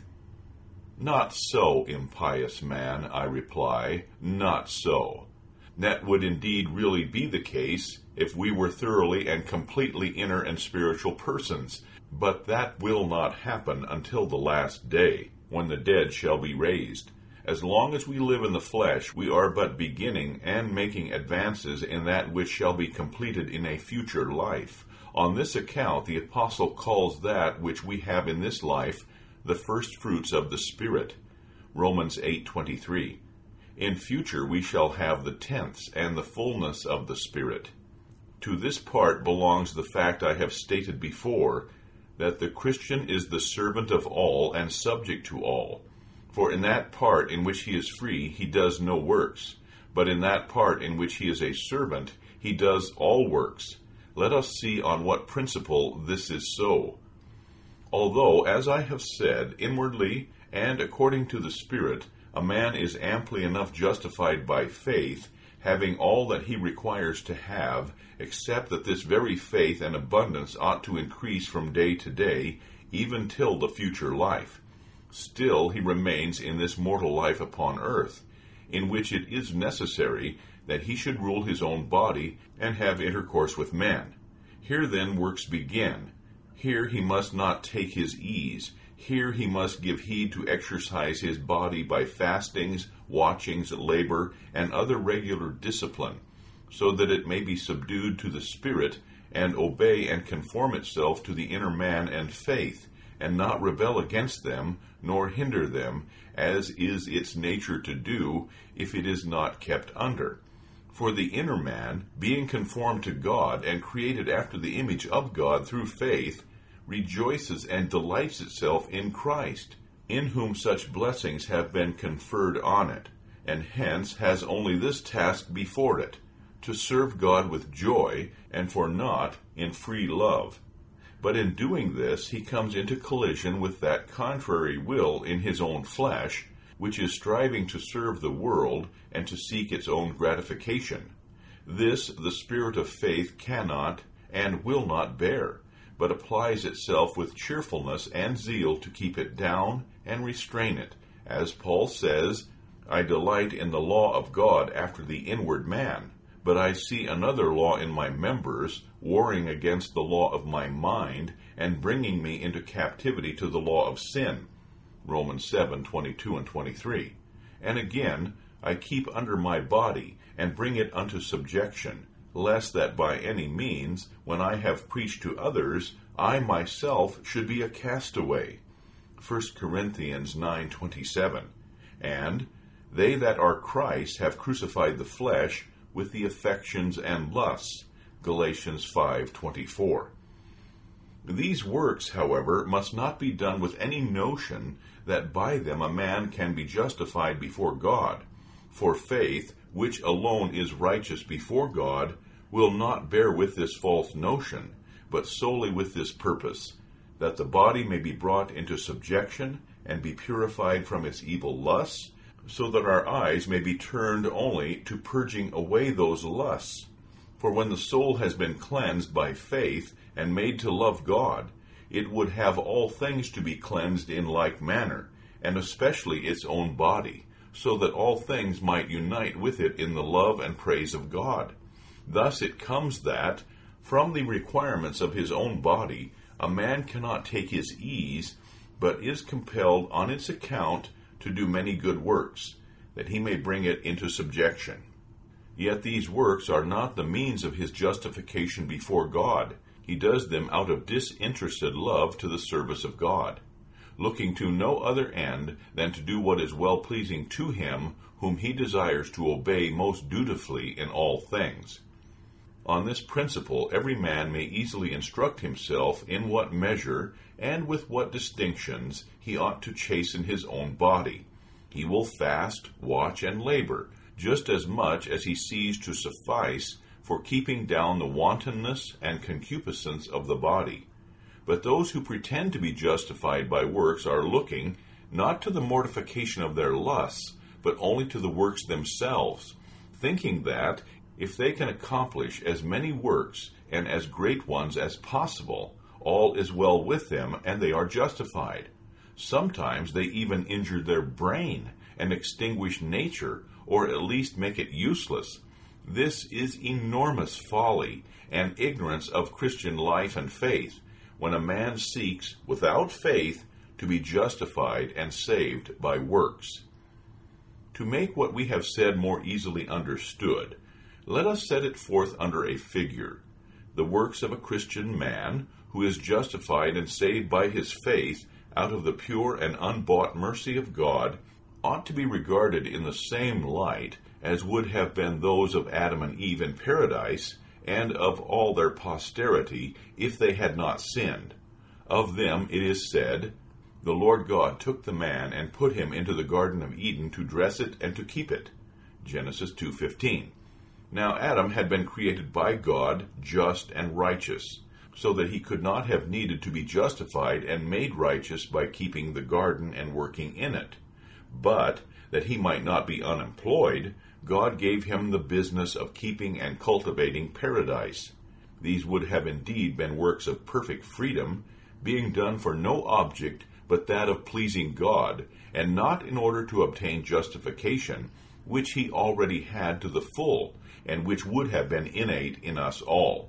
Not so, impious man, I reply, not so. That would indeed really be the case if we were thoroughly and completely inner and spiritual persons, but that will not happen until the last day, when the dead shall be raised. As long as we live in the flesh, we are but beginning and making advances in that which shall be completed in a future life. On this account the apostle calls that which we have in this life the first fruits of the Spirit. Romans 8:23. In future we shall have the tenths and the fullness of the Spirit. To this part belongs the fact I have stated before, that the Christian is the servant of all and subject to all. For in that part in which he is free, he does no works, but in that part in which he is a servant, he does all works. Let us see on what principle this is so. Although, as I have said, inwardly and according to the Spirit, a man is amply enough justified by faith, having all that he requires to have, except that this very faith and abundance ought to increase from day to day, even till the future life. Still he remains in this mortal life upon earth, in which it is necessary that he should rule his own body and have intercourse with men. Here then works begin. Here he must not take his ease. Here he must give heed to exercise his body by fastings, watchings, labor, and other regular discipline, so that it may be subdued to the Spirit, and obey and conform itself to the inner man and faith, and not rebel against them, nor hinder them, as is its nature to do, if it is not kept under. For the inner man, being conformed to God, and created after the image of God through faith, rejoices and delights itself in Christ, in whom such blessings have been conferred on it, and hence has only this task before it, to serve God with joy, and for naught in free love. But in doing this he comes into collision with that contrary will in his own flesh, which is striving to serve the world and to seek its own gratification. This the spirit of faith cannot and will not bear, but applies itself with cheerfulness and zeal to keep it down and restrain it. As Paul says, I delight in the law of God after the inward man, but I see another law in my members, warring against the law of my mind, and bringing me into captivity to the law of sin. Romans 7:22 and 23. And again, I keep under my body, and bring it unto subjection, lest that by any means, when I have preached to others, I myself should be a castaway. 1 Corinthians 9:27. And they that are Christ have crucified the flesh with the affections and lusts. Galatians 5:24. These works, however, must not be done with any notion that by them a man can be justified before God. For faith, which alone is righteous before God, will not bear with this false notion, but solely with this purpose, that the body may be brought into subjection and be purified from its evil lusts, so that our eyes may be turned only to purging away those lusts. For when the soul has been cleansed by faith and made to love God, it would have all things to be cleansed in like manner, and especially its own body, so that all things might unite with it in the love and praise of God. Thus it comes that, from the requirements of his own body, a man cannot take his ease, but is compelled on its account to do many good works, that he may bring it into subjection. Yet these works are not the means of his justification before God. He does them out of disinterested love to the service of God, looking to no other end than to do what is well-pleasing to him, whom he desires to obey most dutifully in all things. On this principle every man may easily instruct himself in what measure and with what distinctions he ought to chasten his own body. He will fast, watch, and labor, just as much as he sees to suffice for keeping down the wantonness and concupiscence of the body. But those who pretend to be justified by works are looking, not to the mortification of their lusts, but only to the works themselves, thinking that, if they can accomplish as many works and as great ones as possible, all is well with them, and they are justified. Sometimes they even injure their brain and extinguish nature, or at least make it useless. This is enormous folly and ignorance of Christian life and faith, when a man seeks, without faith, to be justified and saved by works. To make what we have said more easily understood, let us set it forth under a figure. The works of a Christian man, who is justified and saved by his faith out of the pure and unbought mercy of God, ought to be regarded in the same light as would have been those of Adam and Eve in paradise, and of all their posterity, if they had not sinned. Of them it is said, "The Lord God took the man and put him into the Garden of Eden to dress it and to keep it." Genesis 2:15. Now Adam had been created by God, just and righteous, so that he could not have needed to be justified and made righteous by keeping the garden and working in it. But, that he might not be unemployed, God gave him the business of keeping and cultivating paradise. These would have indeed been works of perfect freedom, being done for no object but that of pleasing God, and not in order to obtain justification, which he already had to the full, and which would have been innate in us all.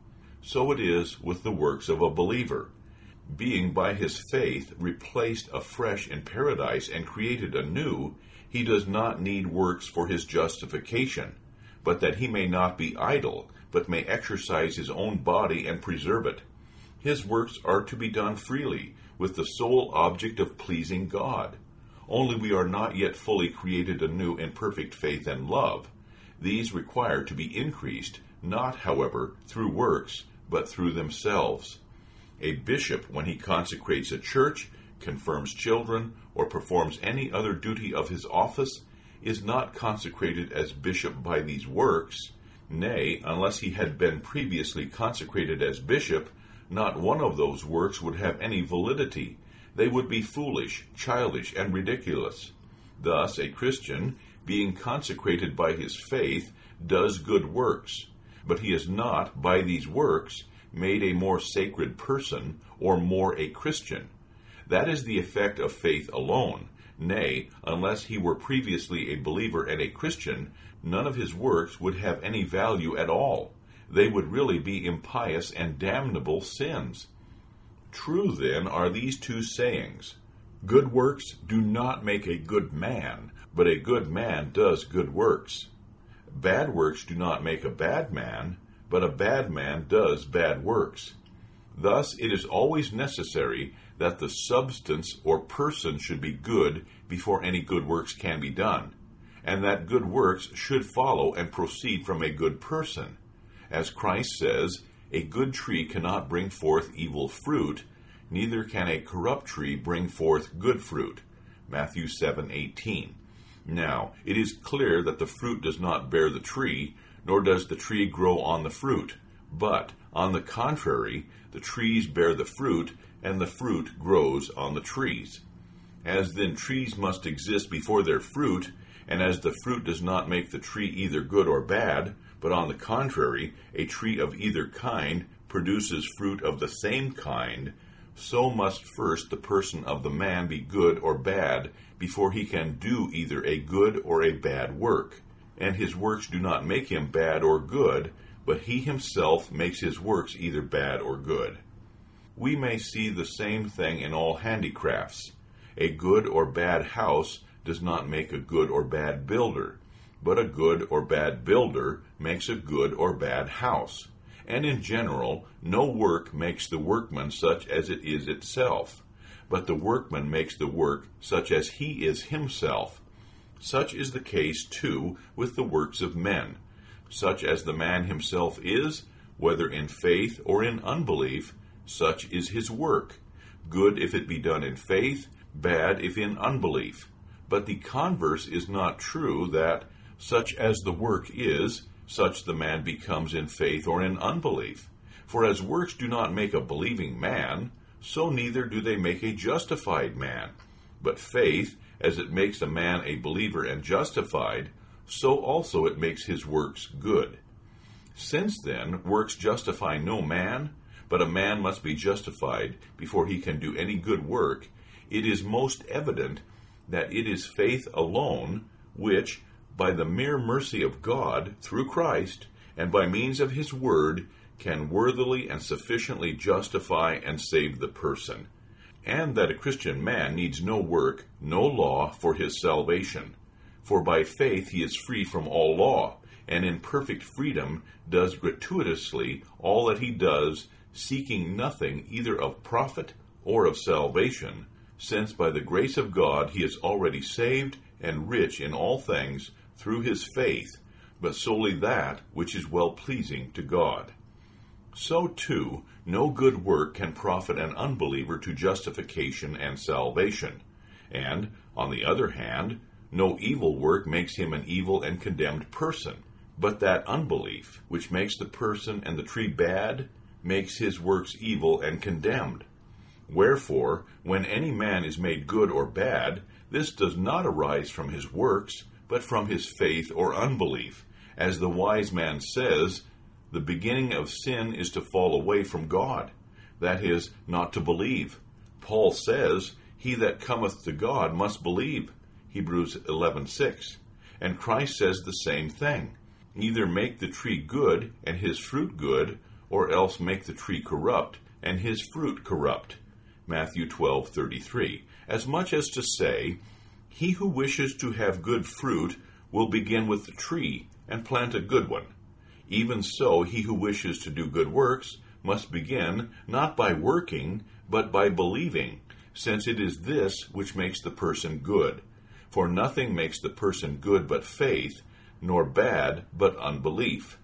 So it is with the works of a believer. Being by his faith replaced afresh in paradise and created anew, he does not need works for his justification, but that he may not be idle, but may exercise his own body and preserve it. His works are to be done freely, with the sole object of pleasing God. Only we are not yet fully created anew in perfect faith and love. These require to be increased, not, however, through works, but through themselves. A bishop, when he consecrates a church, confirms children, or performs any other duty of his office, is not consecrated as bishop by these works. Nay, unless he had been previously consecrated as bishop, not one of those works would have any validity. They would be foolish, childish, and ridiculous. Thus, a Christian, being consecrated by his faith, does good works, but he is not, by these works, made a more sacred person, or more a Christian. That is the effect of faith alone. Nay, unless he were previously a believer and a Christian, none of his works would have any value at all. They would really be impious and damnable sins. True, then, are these two sayings: good works do not make a good man, but a good man does good works. Bad works do not make a bad man, but a bad man does bad works. Thus it is always necessary that the substance or person should be good before any good works can be done, and that good works should follow and proceed from a good person. As Christ says, a good tree cannot bring forth evil fruit, neither can a corrupt tree bring forth good fruit. Matthew 7:18. Now, it is clear that the fruit does not bear the tree, nor does the tree grow on the fruit, but, on the contrary, the trees bear the fruit, and the fruit grows on the trees. As then trees must exist before their fruit, and as the fruit does not make the tree either good or bad, but on the contrary, a tree of either kind produces fruit of the same kind, so must first the person of the man be good or bad, before he can do either a good or a bad work. And his works do not make him bad or good, but he himself makes his works either bad or good. We may see the same thing in all handicrafts. A good or bad house does not make a good or bad builder, but a good or bad builder makes a good or bad house. And in general, no work makes the workman such as it is itself, but the workman makes the work such as he is himself. Such is the case, too, with the works of men. Such as the man himself is, whether in faith or in unbelief, such is his work, good if it be done in faith, bad if in unbelief. But the converse is not true, that, Such as the work is, such the man becomes in faith or in unbelief. For as works do not make a believing man, so neither do they make a justified man. But faith, as it makes a man a believer and justified, so also it makes his works good. Since then works justify no man, but a man must be justified before he can do any good work, it is most evident that it is faith alone which, by the mere mercy of God through Christ, and by means of his word, can worthily and sufficiently justify and save the person, and that a Christian man needs no work, no law for his salvation. For by faith he is free from all law, and in perfect freedom does gratuitously all that he does, seeking nothing either of profit or of salvation, since by the grace of God he is already saved and rich in all things through his faith, but solely that which is well-pleasing to God. So too, no good work can profit an unbeliever to justification and salvation, and, on the other hand, no evil work makes him an evil and condemned person, but that unbelief, which makes the person and the tree bad, makes his works evil and condemned. Wherefore, when any man is made good or bad, this does not arise from his works, but from his faith or unbelief. As the wise man says, the beginning of sin is to fall away from God, that is, not to believe. Paul says, he that cometh to God must believe, Hebrews 11:6. And Christ says the same thing. Either make the tree good, and his fruit good, or else make the tree corrupt, and his fruit corrupt, Matthew 12:33. As much as to say, he who wishes to have good fruit will begin with the tree, and plant a good one. Even so, he who wishes to do good works must begin not by working, but by believing, since it is this which makes the person good. For nothing makes the person good but faith, nor bad but unbelief.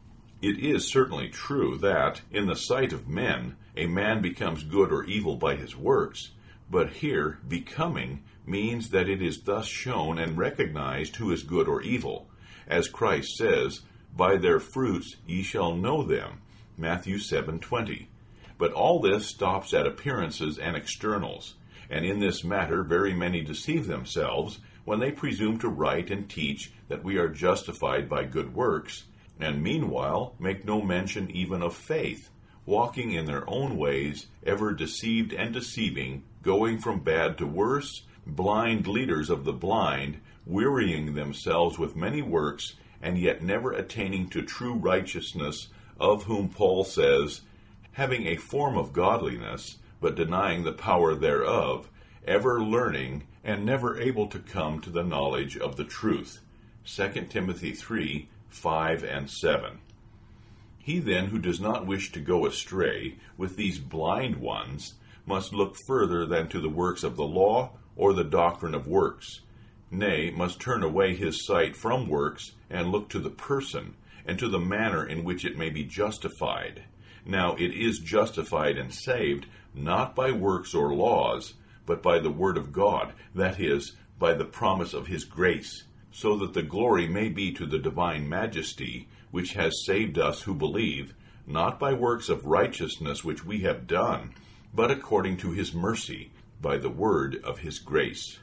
It is certainly true that, in the sight of men, a man becomes good or evil by his works, but here, becoming means that it is thus shown and recognized who is good or evil. As Christ says, by their fruits ye shall know them, Matthew 7:20. But all this stops at appearances and externals, and in this matter very many deceive themselves when they presume to write and teach that we are justified by good works, and meanwhile make no mention even of faith, walking in their own ways, ever deceived and deceiving, going from bad to worse, blind leaders of the blind, wearying themselves with many works, and yet never attaining to true righteousness, of whom Paul says, having a form of godliness, but denying the power thereof, ever learning, and never able to come to the knowledge of the truth. 2 Timothy 3:5 and 7. He then who does not wish to go astray with these blind ones must look further than to the works of the law or the doctrine of works, nay, must turn away his sight from works and look to the person, and to the manner in which it may be justified. Now it is justified and saved, not by works or laws, but by the word of God, that is, by the promise of his grace, so that the glory may be to the divine majesty, which has saved us who believe, not by works of righteousness which we have done, but according to his mercy, by the word of his grace.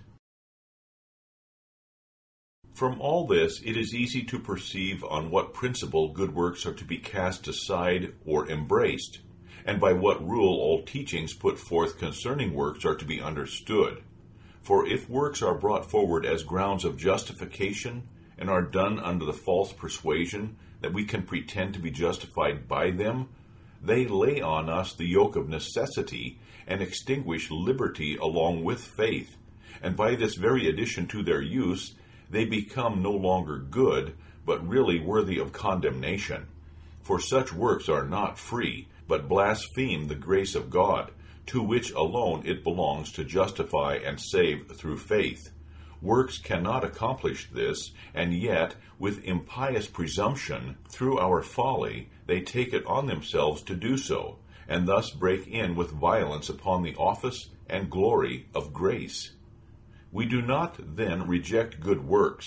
From all this, it is easy to perceive on what principle good works are to be cast aside or embraced, and by what rule all teachings put forth concerning works are to be understood. For if works are brought forward as grounds of justification, and are done under the false persuasion that we can pretend to be justified by them, they lay on us the yoke of necessity, and extinguish liberty along with faith, and by this very addition to their use, they become no longer good, but really worthy of condemnation. For such works are not free, but blaspheme the grace of God, to which alone it belongs to justify and save through faith. Works cannot accomplish this, and yet, with impious presumption, through our folly, they take it on themselves to do so, and thus break in with violence upon the office and glory of grace. We do not then reject good works,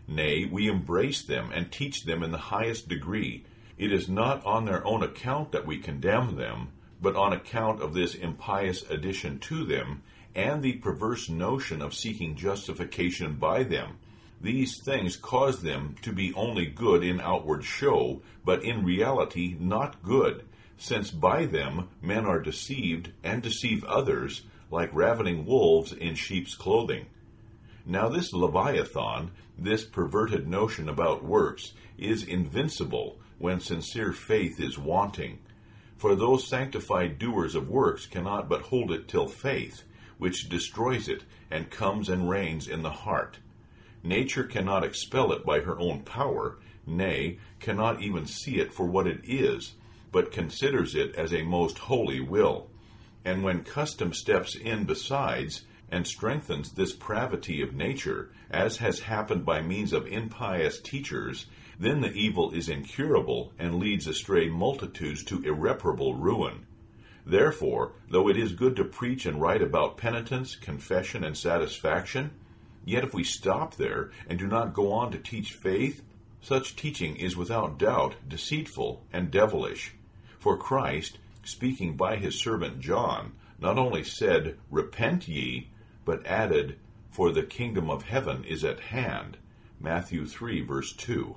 Nay, we embrace them and teach them in the highest degree. It is not on their own account that we condemn them, but on account of this impious addition to them, and the perverse notion of seeking justification by them. These things cause them to be only good in outward show, but in reality not good, since by them men are deceived and deceive others, like ravening wolves in sheep's clothing. Now this Leviathan, this perverted notion about works, is invincible when sincere faith is wanting. For those sanctified doers of works cannot but hold it till faith, which destroys it, and comes and reigns in the heart. Nature cannot expel it by her own power, nay, cannot even see it for what it is, but considers it as a most holy will. And when custom steps in besides, and strengthens this pravity of nature, as has happened by means of impious teachers, then the evil is incurable, and leads astray multitudes to irreparable ruin. Therefore, though it is good to preach and write about penitence, confession, and satisfaction, yet if we stop there, and do not go on to teach faith, such teaching is without doubt deceitful and devilish. For Christ, speaking by his servant John, not only said, "Repent ye," but added, "For the kingdom of heaven is at hand." Matthew 3, verse 2.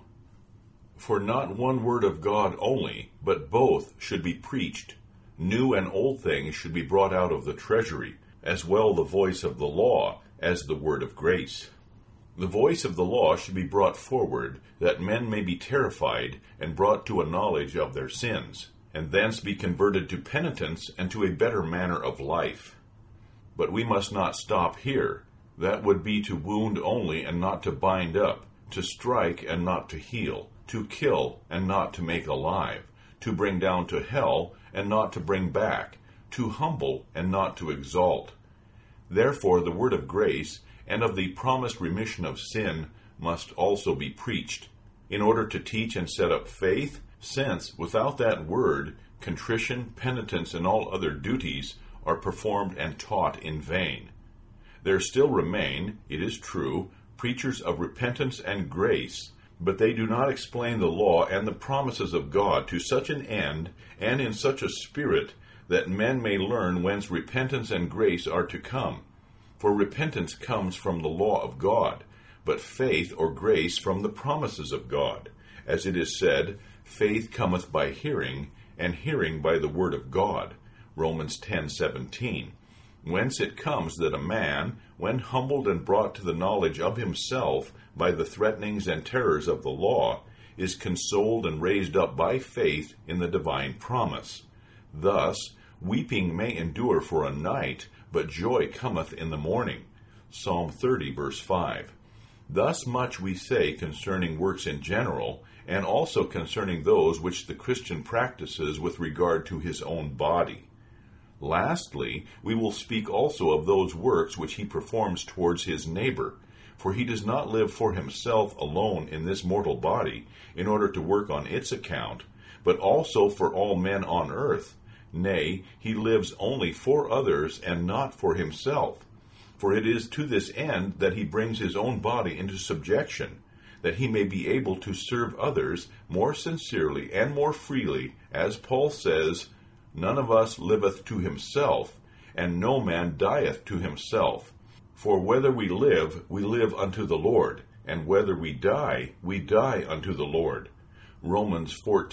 For not one word of God only, but both should be preached. New and old things should be brought out of the treasury, as well the voice of the law as the word of grace. The voice of the law should be brought forward, that men may be terrified and brought to a knowledge of their sins, and thence be converted to penitence and to a better manner of life. But we must not stop here. That would be to wound only and not to bind up, to strike and not to heal, to kill and not to make alive, to bring down to hell and not to bring back, to humble and not to exalt. Therefore the word of grace and of the promised remission of sin must also be preached, in order to teach and set up faith, since without that word, contrition, penitence, and all other duties are performed and taught in vain. There still remain, it is true, preachers of repentance and grace, but they do not explain the law and the promises of God to such an end and in such a spirit that men may learn whence repentance and grace are to come. For repentance comes from the law of God, but faith or grace from the promises of God. As it is said, faith cometh by hearing, and hearing by the word of God. Romans 10:17. Whence it comes that a man, when humbled and brought to the knowledge of himself by the threatenings and terrors of the law, is consoled and raised up by faith in the divine promise. Thus, weeping may endure for a night, but joy cometh in the morning. Psalm 30, verse 5. Thus much we say concerning works in general, and also concerning those which the Christian practices with regard to his own body. Lastly, we will speak also of those works which he performs towards his neighbor, for he does not live for himself alone in this mortal body, in order to work on its account, but also for all men on earth. Nay, he lives only for others and not for himself. For it is to this end that he brings his own body into subjection, that he may be able to serve others more sincerely and more freely, as Paul says, "None of us liveth to himself, and no man dieth to himself. For whether we live unto the Lord, and whether we die unto the Lord." Romans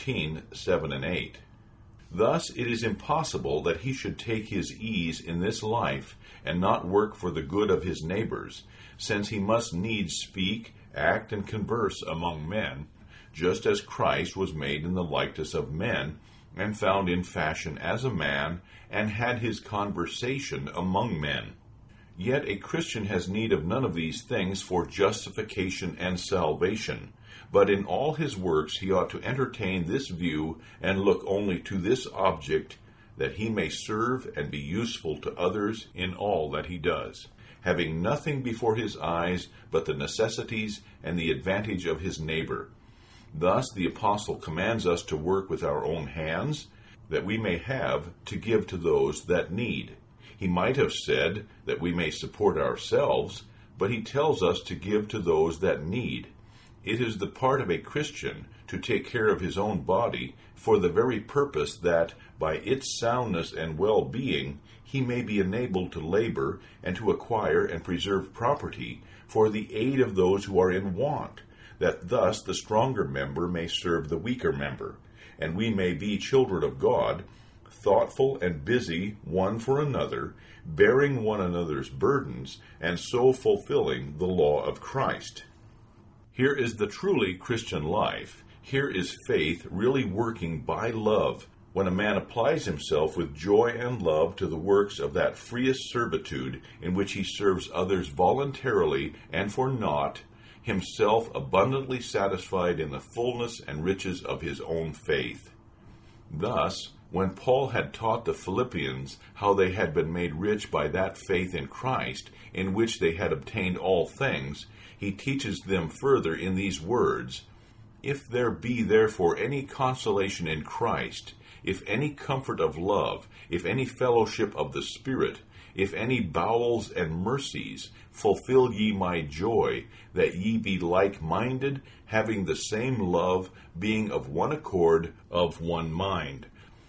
14:7 and 8. Thus it is impossible that he should take his ease in this life and not work for the good of his neighbors, since he must needs speak, act, and converse among men, just as Christ was made in the likeness of men, and found in fashion as a man, and had his conversation among men. Yet a Christian has need of none of these things for justification and salvation, but in all his works he ought to entertain this view and look only to this object, that he may serve and be useful to others in all that he does, having nothing before his eyes but the necessities and the advantage of his neighbor. Thus the apostle commands us to work with our own hands, that we may have to give to those that need. He might have said that we may support ourselves, but he tells us to give to those that need. It is the part of a Christian to take care of his own body for the very purpose that, by its soundness and well-being, he may be enabled to labor and to acquire and preserve property for the aid of those who are in want, that thus the stronger member may serve the weaker member, and we may be children of God, thoughtful and busy one for another, bearing one another's burdens, and so fulfilling the law of Christ. Here is the truly Christian life. Here is faith really working by love, when a man applies himself with joy and love to the works of that freest servitude in which he serves others voluntarily and for naught, himself abundantly satisfied in the fullness and riches of his own faith. Thus, when Paul had taught the Philippians how they had been made rich by that faith in Christ, in which they had obtained all things, he teaches them further in these words, "If there be therefore any consolation in Christ, if any comfort of love, if any fellowship of the Spirit, if any bowels and mercies, fulfill ye my joy, that ye be like-minded, having the same love, being of one accord, of one mind.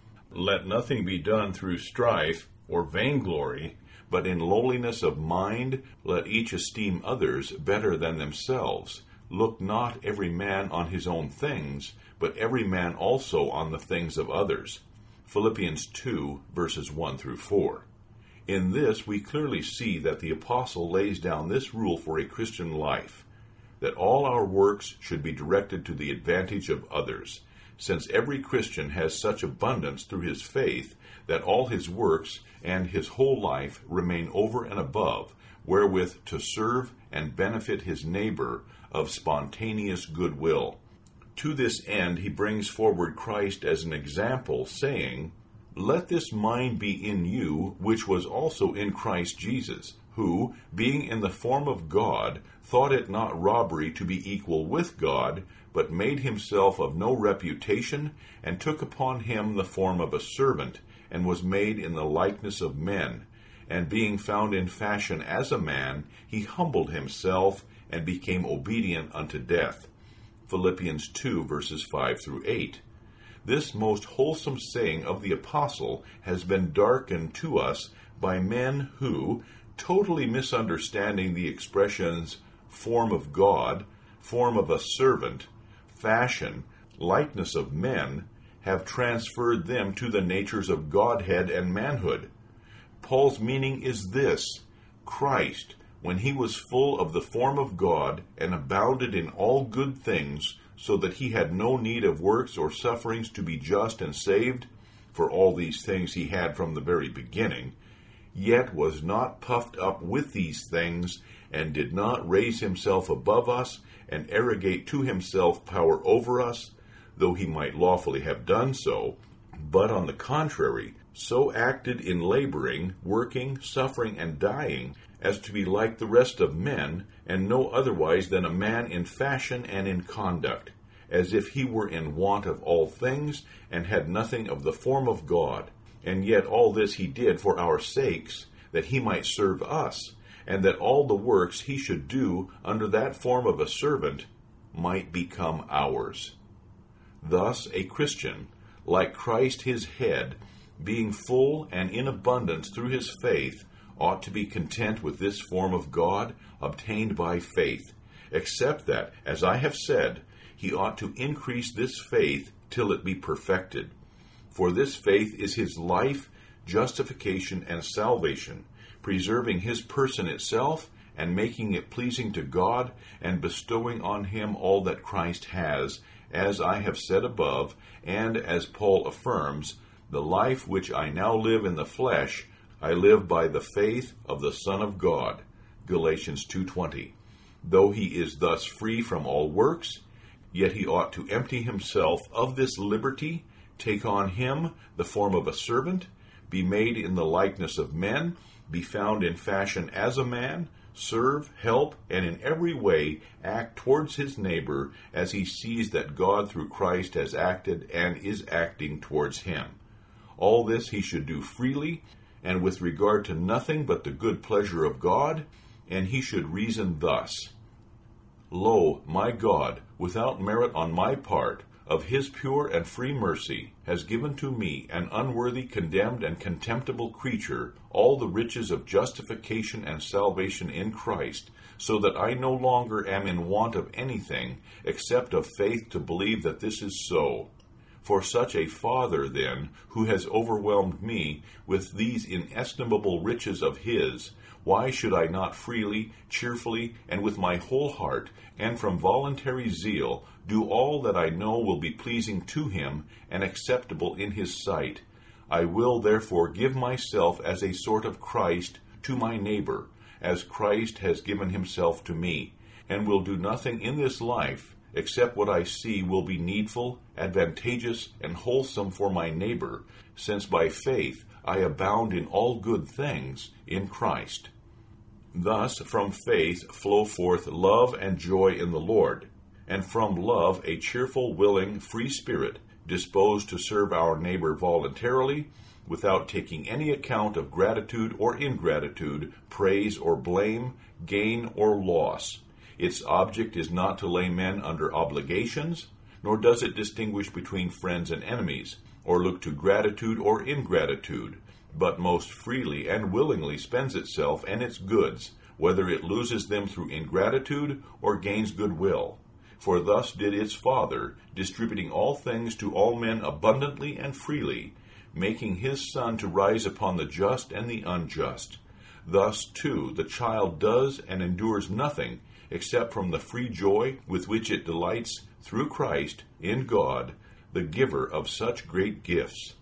Let nothing be done through strife or vainglory, but in lowliness of mind let each esteem others better than themselves. Look not every man on his own things, but every man also on the things of others." Philippians 2, verses 1 through 4. In this we clearly see that the apostle lays down this rule for a Christian life, that all our works should be directed to the advantage of others, since every Christian has such abundance through his faith that all his works and his whole life remain over and above, wherewith to serve and benefit his neighbor of spontaneous goodwill. To this end he brings forward Christ as an example, saying, "Let this mind be in you, which was also in Christ Jesus, who, being in the form of God, thought it not robbery to be equal with God, but made himself of no reputation, and took upon him the form of a servant, and was made in the likeness of men. And being found in fashion as a man, he humbled himself, and became obedient unto death." Philippians 2, verses 5 through 8. This most wholesome saying of the apostle has been darkened to us by men who, totally misunderstanding the expressions form of God, form of a servant, fashion, likeness of men, have transferred them to the natures of Godhead and manhood. Paul's meaning is this: Christ, when he was full of the form of God and abounded in all good things, so that he had no need of works or sufferings to be just and saved, for all these things he had from the very beginning, yet was not puffed up with these things, and did not raise himself above us, and arrogate to himself power over us, though he might lawfully have done so, but on the contrary, so acted in laboring, working, suffering, and dying, as to be like the rest of men, and no otherwise than a man in fashion and in conduct, as if he were in want of all things, and had nothing of the form of God. And yet all this he did for our sakes, that he might serve us, and that all the works he should do under that form of a servant might become ours. Thus a Christian, like Christ his head, being full and in abundance through his faith, ought to be content with this form of God, obtained by faith, except that, as I have said, he ought to increase this faith till it be perfected. For this faith is his life, justification, and salvation, preserving his person itself, and making it pleasing to God, and bestowing on him all that Christ has, as I have said above, and as Paul affirms, "The life which I now live in the flesh, I live by the faith of the Son of God." Galatians 2:20. Though he is thus free from all works, yet he ought to empty himself of this liberty, take on him the form of a servant, be made in the likeness of men, be found in fashion as a man, serve, help, and in every way act towards his neighbor as he sees that God through Christ has acted and is acting towards him. All this he should do freely, and with regard to nothing but the good pleasure of God, and he should reason thus: Lo, my God, without merit on my part, of his pure and free mercy, has given to me, an unworthy, condemned, and contemptible creature, all the riches of justification and salvation in Christ, so that I no longer am in want of anything, except of faith to believe that this is so. For such a Father, then, who has overwhelmed me with these inestimable riches of his, why should I not freely, cheerfully, and with my whole heart, and from voluntary zeal, do all that I know will be pleasing to him and acceptable in his sight? I will therefore give myself as a sort of Christ to my neighbor, as Christ has given himself to me, and will do nothing in this life except what I see will be needful, advantageous, and wholesome for my neighbor, since by faith I abound in all good things in Christ. Thus from faith flow forth love and joy in the Lord, and from love a cheerful, willing, free spirit, disposed to serve our neighbor voluntarily, without taking any account of gratitude or ingratitude, praise or blame, gain or loss. Its object is not to lay men under obligations, nor does it distinguish between friends and enemies, or look to gratitude or ingratitude, but most freely and willingly spends itself and its goods, whether it loses them through ingratitude or gains goodwill. For thus did its Father, distributing all things to all men abundantly and freely, making his sun to rise upon the just and the unjust. Thus, too, the child does and endures nothing except from the free joy with which it delights through Christ in God, the giver of such great gifts.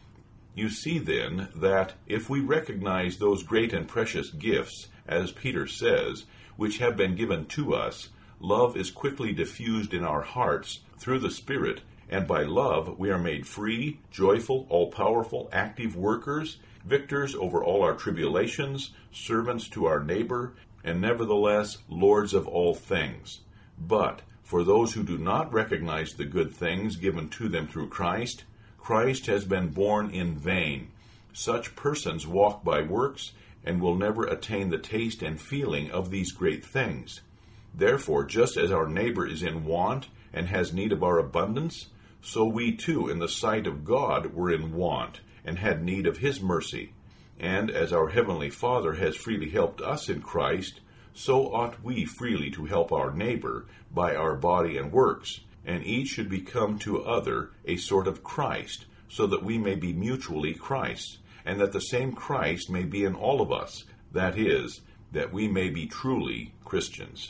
You see, then, that if we recognize those great and precious gifts, as Peter says, which have been given to us, love is quickly diffused in our hearts through the Spirit, and by love we are made free, joyful, all-powerful, active workers, victors over all our tribulations, servants to our neighbor, and nevertheless lords of all things. But for those who do not recognize the good things given to them through Christ, Christ has been born in vain. Such persons walk by works and will never attain the taste and feeling of these great things. Therefore, just as our neighbor is in want and has need of our abundance, so we too in the sight of God were in want and had need of his mercy. And as our Heavenly Father has freely helped us in Christ, so ought we freely to help our neighbor by our body and works, and each should become to other a sort of Christ, so that we may be mutually Christ, and that the same Christ may be in all of us, that is, that we may be truly Christians.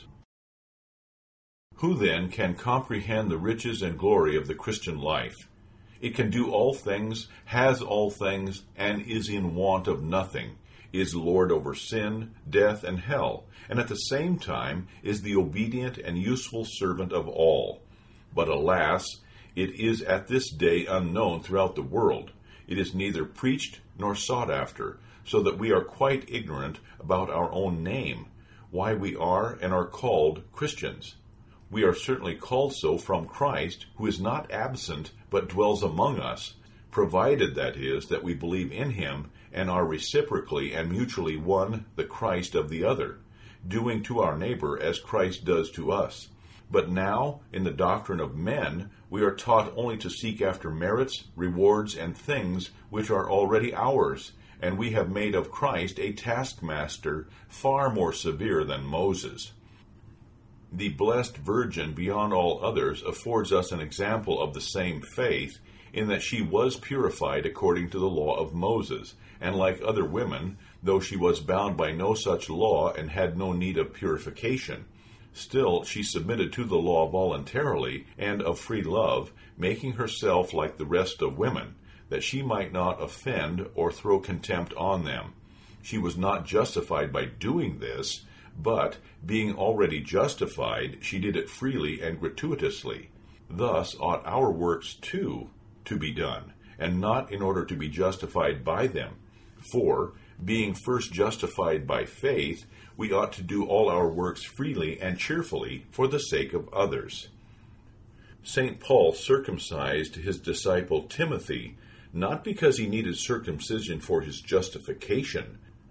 Who then can comprehend the riches and glory of the Christian life? It can do all things, has all things, and is in want of nothing, is Lord over sin, death, and hell, and at the same time is the obedient and useful servant of all. But alas, it is at this day unknown throughout the world. It is neither preached nor sought after, so that we are quite ignorant about our own name, why we are and are called Christians. We are certainly called so from Christ, who is not absent, but dwells among us, provided, that is, that we believe in him, and are reciprocally and mutually one the Christ of the other, doing to our neighbor as Christ does to us. But now, in the doctrine of men, we are taught only to seek after merits, rewards, and things which are already ours, and we have made of Christ a taskmaster far more severe than Moses. The Blessed Virgin, beyond all others, affords us an example of the same faith, in that she was purified according to the law of Moses, and like other women, though she was bound by no such law and had no need of purification, still she submitted to the law voluntarily and of free love, making herself like the rest of women, that she might not offend or throw contempt on them. She was not justified by doing this, but, being already justified, she did it freely and gratuitously. Thus ought our works too to be done, and not in order to be justified by them. For, being first justified by faith, we ought to do all our works freely and cheerfully for the sake of others. St. Paul circumcised his disciple Timothy, not because he needed circumcision for his justification,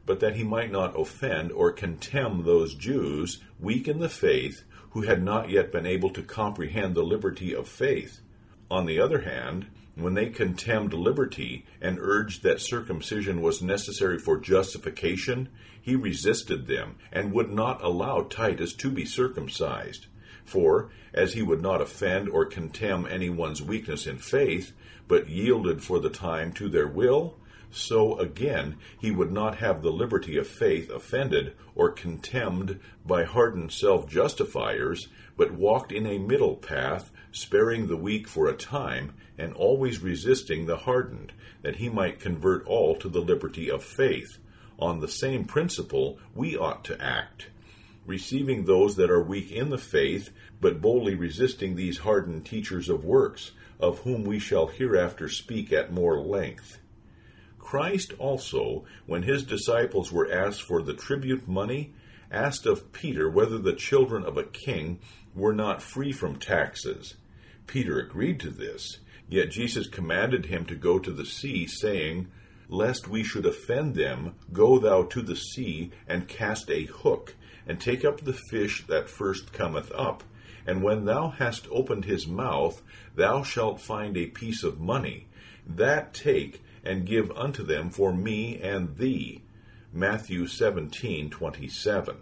but that he might not offend or contemn those Jews, weak in the faith, who had not yet been able to comprehend the liberty of faith. On the other hand, when they contemned liberty and urged that circumcision was necessary for justification, he resisted them and would not allow Titus to be circumcised. For, as he would not offend or contemn anyone's weakness in faith, but yielded for the time to their will, so again he would not have the liberty of faith offended or contemned by hardened self-justifiers, but walked in a middle path, sparing the weak for a time, and always resisting the hardened, that he might convert all to the liberty of faith. On the same principle we ought to act, receiving those that are weak in the faith, but boldly resisting these hardened teachers of works, of whom we shall hereafter speak at more length. Christ also, when his disciples were asked for the tribute money, asked of Peter whether the children of a king were not free from taxes. Peter agreed to this, yet Jesus commanded him to go to the sea, saying, "Lest we should offend them, go thou to the sea, and cast a hook, and take up the fish that first cometh up. And when thou hast opened his mouth, thou shalt find a piece of money. That take, and give unto them for me and thee." Matthew 17:27.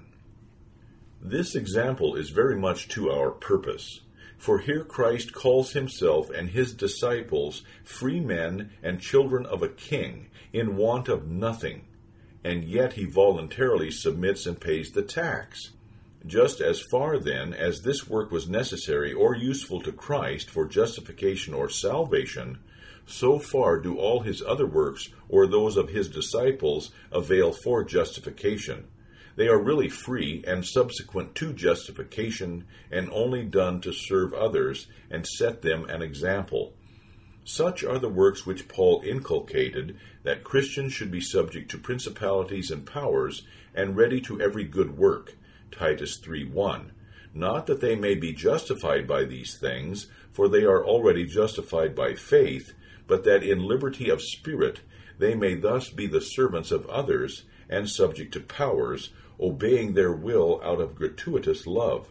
This example is very much to our purpose. For here Christ calls himself and his disciples free men and children of a king, in want of nothing, and yet he voluntarily submits and pays the tax. Just as far, then, as this work was necessary or useful to Christ for justification or salvation, so far do all his other works or those of his disciples avail for justification. They are really free and subsequent to justification, and only done to serve others and set them an example. Such are the works which Paul inculcated, that Christians should be subject to principalities and powers, and ready to every good work. Titus 3:1. Not that they may be justified by these things, for they are already justified by faith, but that in liberty of spirit they may thus be the servants of others, and subject to powers, obeying their will out of gratuitous love.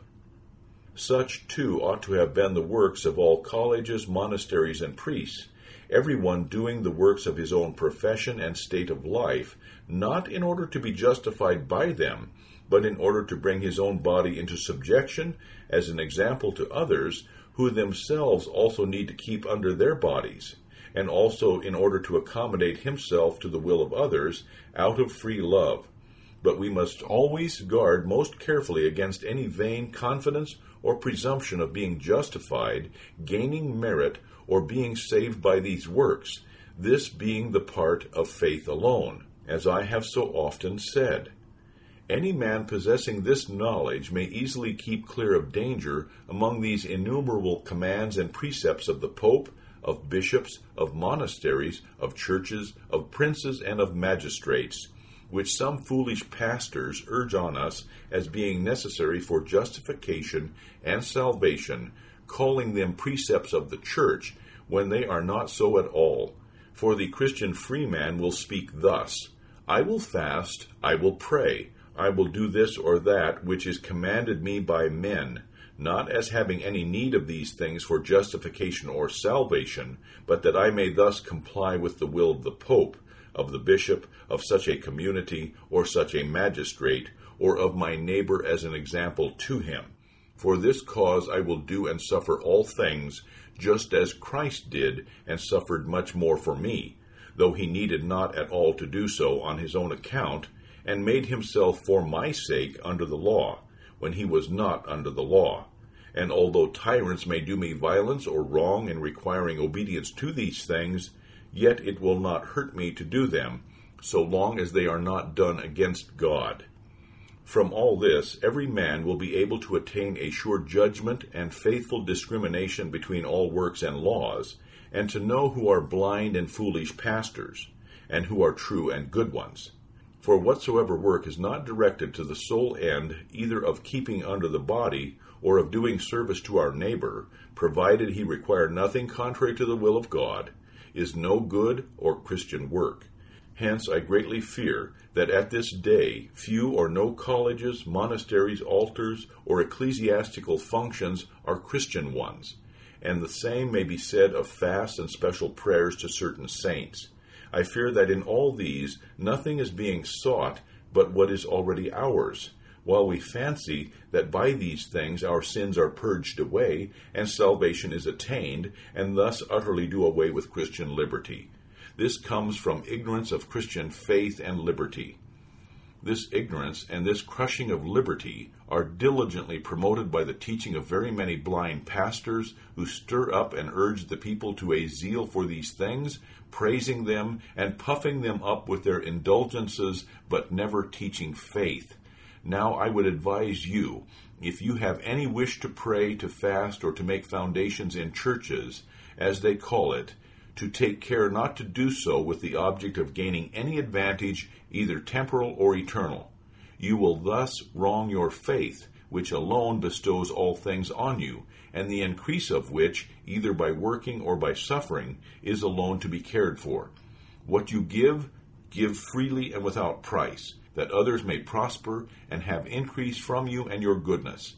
Such, too, ought to have been the works of all colleges, monasteries, and priests, every one doing the works of his own profession and state of life, not in order to be justified by them, but in order to bring his own body into subjection as an example to others, who themselves also need to keep under their bodies, and also in order to accommodate himself to the will of others out of free love. But we must always guard most carefully against any vain confidence or presumption of being justified, gaining merit, or being saved by these works, this being the part of faith alone, as I have so often said. Any man possessing this knowledge may easily keep clear of danger among these innumerable commands and precepts of the Pope, of bishops, of monasteries, of churches, of princes, and of magistrates, which some foolish pastors urge on us as being necessary for justification and salvation, calling them precepts of the church, when they are not so at all. For the Christian freeman will speak thus: "I will fast, I will pray, I will do this or that which is commanded me by men, not as having any need of these things for justification or salvation, but that I may thus comply with the will of the Pope, of the bishop, of such a community, or such a magistrate, or of my neighbor as an example to him. For this cause I will do and suffer all things, just as Christ did, and suffered much more for me, though he needed not at all to do so on his own account, and made himself for my sake under the law, when he was not under the law. And although tyrants may do me violence or wrong in requiring obedience to these things, yet it will not hurt me to do them, so long as they are not done against God. From all this, every man will be able to attain a sure judgment and faithful discrimination between all works and laws, and to know who are blind and foolish pastors, and who are true and good ones. For whatsoever work is not directed to the sole end either of keeping under the body, or of doing service to our neighbor, provided he require nothing contrary to the will of God, is no good or Christian work. Hence I greatly fear that at this day few or no colleges, monasteries, altars, or ecclesiastical functions are Christian ones, and the same may be said of fasts and special prayers to certain saints. I fear that in all these nothing is being sought but what is already ours, while we fancy that by these things our sins are purged away, and salvation is attained, and thus utterly do away with Christian liberty. This comes from ignorance of Christian faith and liberty. This ignorance and this crushing of liberty are diligently promoted by the teaching of very many blind pastors who stir up and urge the people to a zeal for these things, praising them and puffing them up with their indulgences, but never teaching faith. Now I would advise you, if you have any wish to pray, to fast, or to make foundations in churches, as they call it, to take care not to do so with the object of gaining any advantage, either temporal or eternal. You will thus wrong your faith, which alone bestows all things on you, and the increase of which, either by working or by suffering, is alone to be cared for. What you give, give freely and without price, that others may prosper and have increase from you and your goodness.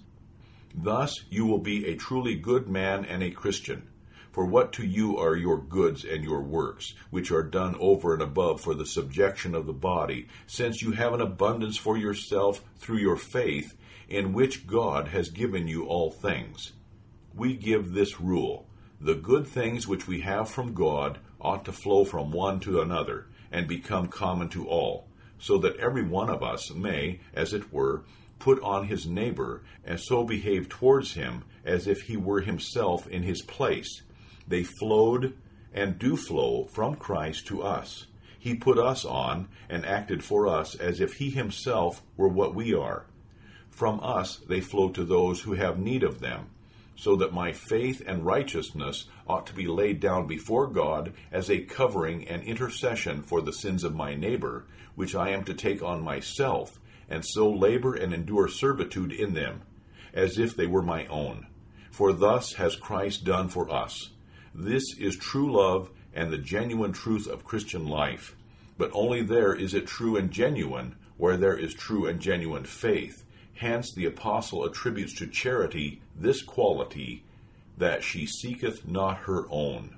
Thus you will be a truly good man and a Christian. For what to you are your goods and your works, which are done over and above for the subjection of the body, since you have an abundance for yourself through your faith, in which God has given you all things? We give this rule: the good things which we have from God ought to flow from one to another, and become common to all, so that every one of us may, as it were, put on his neighbor, and so behave towards him as if he were himself in his place. They flowed and do flow from Christ to us. He put us on and acted for us as if he himself were what we are. From us they flow to those who have need of them, so that my faith and righteousness ought to be laid down before God as a covering and intercession for the sins of my neighbor, which I am to take on myself, and so labor and endure servitude in them, as if they were my own. For thus has Christ done for us. This is true love and the genuine truth of Christian life. But only there is it true and genuine, where there is true and genuine faith. Hence the apostle attributes to charity this quality, that she seeketh not her own.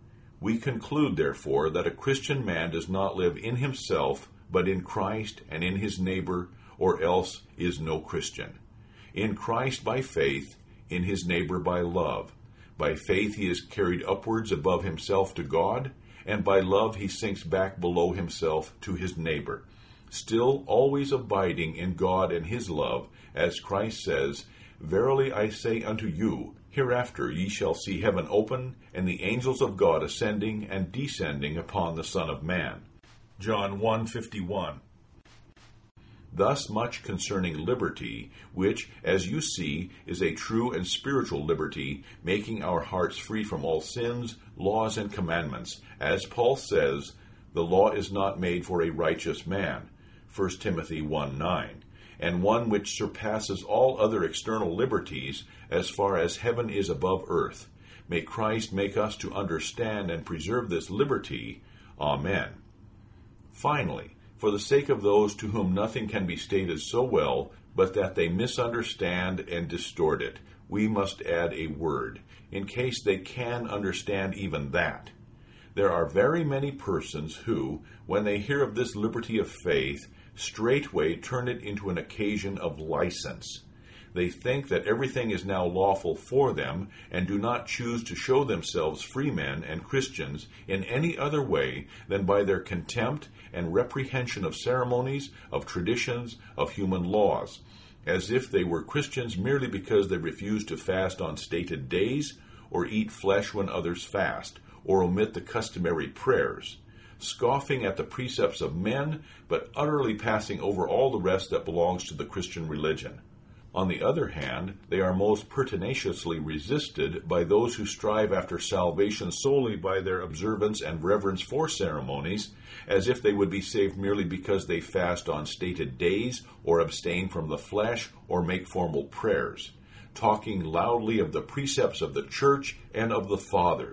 We conclude, therefore, that a Christian man does not live in himself, but in Christ and in his neighbor, or else is no Christian. In Christ by faith, in his neighbor by love. By faith he is carried upwards above himself to God, and by love he sinks back below himself to his neighbor, still always abiding in God and his love, as Christ says, Verily I say unto you, hereafter ye shall see heaven open, and the angels of God ascending and descending upon the Son of Man. John 1:51. Thus much concerning liberty, which, as you see, is a true and spiritual liberty, making our hearts free from all sins, laws, and commandments. As Paul says, the law is not made for a righteous man, 1 Timothy 1:9, and one which surpasses all other external liberties, as far as heaven is above earth. May Christ make us to understand and preserve this liberty. Amen. Finally, for the sake of those to whom nothing can be stated so well, but that they misunderstand and distort it, we must add a word, in case they can understand even that. There are very many persons who, when they hear of this liberty of faith, straightway turn it into an occasion of license. They think that everything is now lawful for them, and do not choose to show themselves freemen and Christians in any other way than by their contempt and reprehension of ceremonies, of traditions, of human laws, as if they were Christians merely because they refuse to fast on stated days, or eat flesh when others fast, or omit the customary prayers, scoffing at the precepts of men, but utterly passing over all the rest that belongs to the Christian religion. On the other hand, they are most pertinaciously resisted by those who strive after salvation solely by their observance and reverence for ceremonies, as if they would be saved merely because they fast on stated days, or abstain from the flesh, or make formal prayers, talking loudly of the precepts of the church and of the fathers,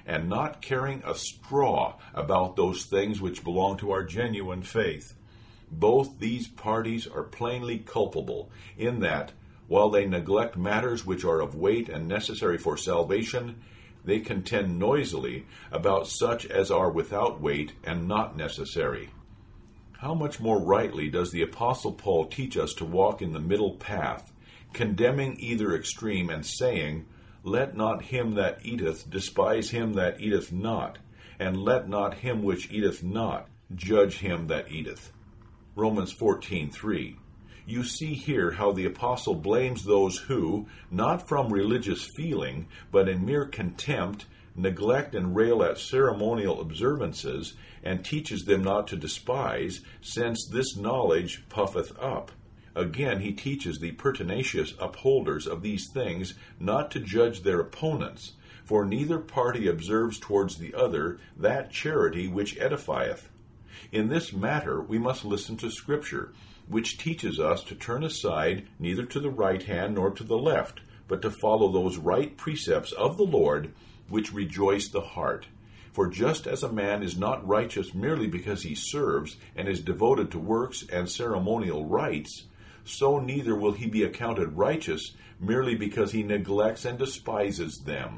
and not caring a straw about those things which belong to our genuine faith. Both these parties are plainly culpable in that, while they neglect matters which are of weight and necessary for salvation, they contend noisily about such as are without weight and not necessary. How much more rightly does the Apostle Paul teach us to walk in the middle path, condemning either extreme and saying, "Let not him that eateth despise him that eateth not, and let not him which eateth not judge him that eateth." Romans 14:3. You see here how the apostle blames those who, not from religious feeling, but in mere contempt, neglect and rail at ceremonial observances, and teaches them not to despise, since this knowledge puffeth up. Again, he teaches the pertinacious upholders of these things not to judge their opponents, for neither party observes towards the other that charity which edifieth. In this matter we must listen to Scripture, which teaches us to turn aside neither to the right hand nor to the left, but to follow those right precepts of the Lord which rejoice the heart. For just as a man is not righteous merely because he serves and is devoted to works and ceremonial rites, so neither will he be accounted righteous merely because he neglects and despises them.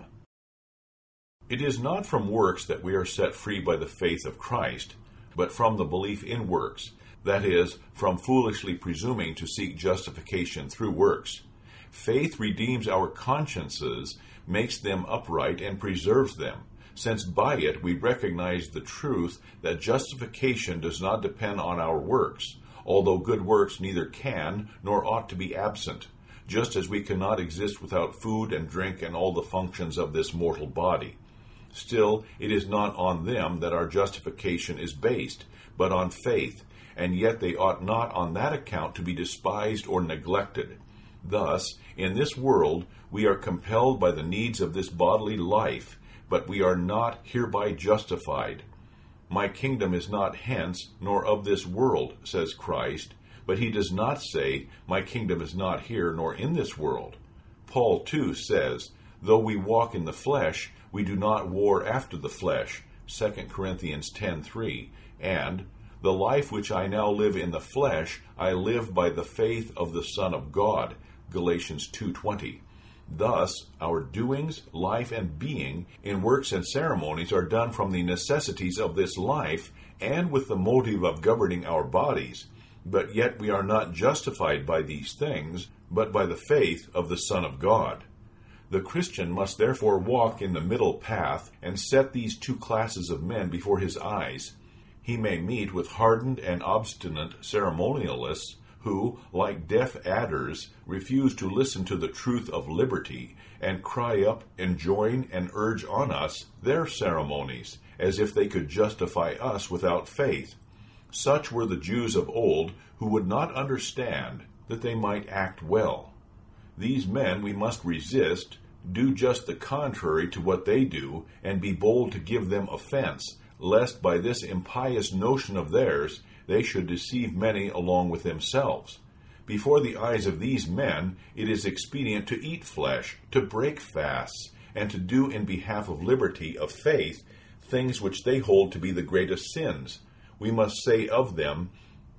It is not from works that we are set free by the faith of Christ, but from the belief in works, that is, from foolishly presuming to seek justification through works. Faith redeems our consciences, makes them upright, and preserves them, since by it we recognize the truth that justification does not depend on our works, although good works neither can nor ought to be absent, just as we cannot exist without food and drink and all the functions of this mortal body. Still, it is not on them that our justification is based, but on faith, and yet they ought not on that account to be despised or neglected. Thus, in this world, we are compelled by the needs of this bodily life, but we are not hereby justified. My kingdom is not hence, nor of this world, says Christ, but he does not say, my kingdom is not here, nor in this world. Paul, too, says, though we walk in the flesh, we do not war after the flesh, 2 Corinthians 10:3, and, the life which I now live in the flesh, I live by the faith of the Son of God, Galatians 2:20. Thus, our doings, life, and being in works and ceremonies are done from the necessities of this life and with the motive of governing our bodies, but yet we are not justified by these things, but by the faith of the Son of God. The Christian must therefore walk in the middle path and set these two classes of men before his eyes. He may meet with hardened and obstinate ceremonialists who, like deaf adders, refuse to listen to the truth of liberty and cry up, enjoin, and urge on us their ceremonies, as if they could justify us without faith. Such were the Jews of old who would not understand that they might act well. These men we must resist, do just the contrary to what they do, and be bold to give them offense, lest by this impious notion of theirs they should deceive many along with themselves. Before the eyes of these men it is expedient to eat flesh, to break fasts, and to do in behalf of liberty of faith things which they hold to be the greatest sins. We must say of them,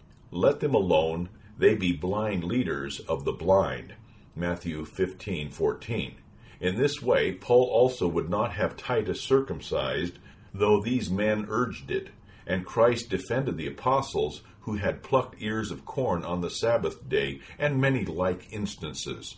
let them alone, they be blind leaders of the blind. Matthew 15:14. In this way, Paul also would not have Titus circumcised, though these men urged it, and Christ defended the apostles who had plucked ears of corn on the Sabbath day, and many like instances.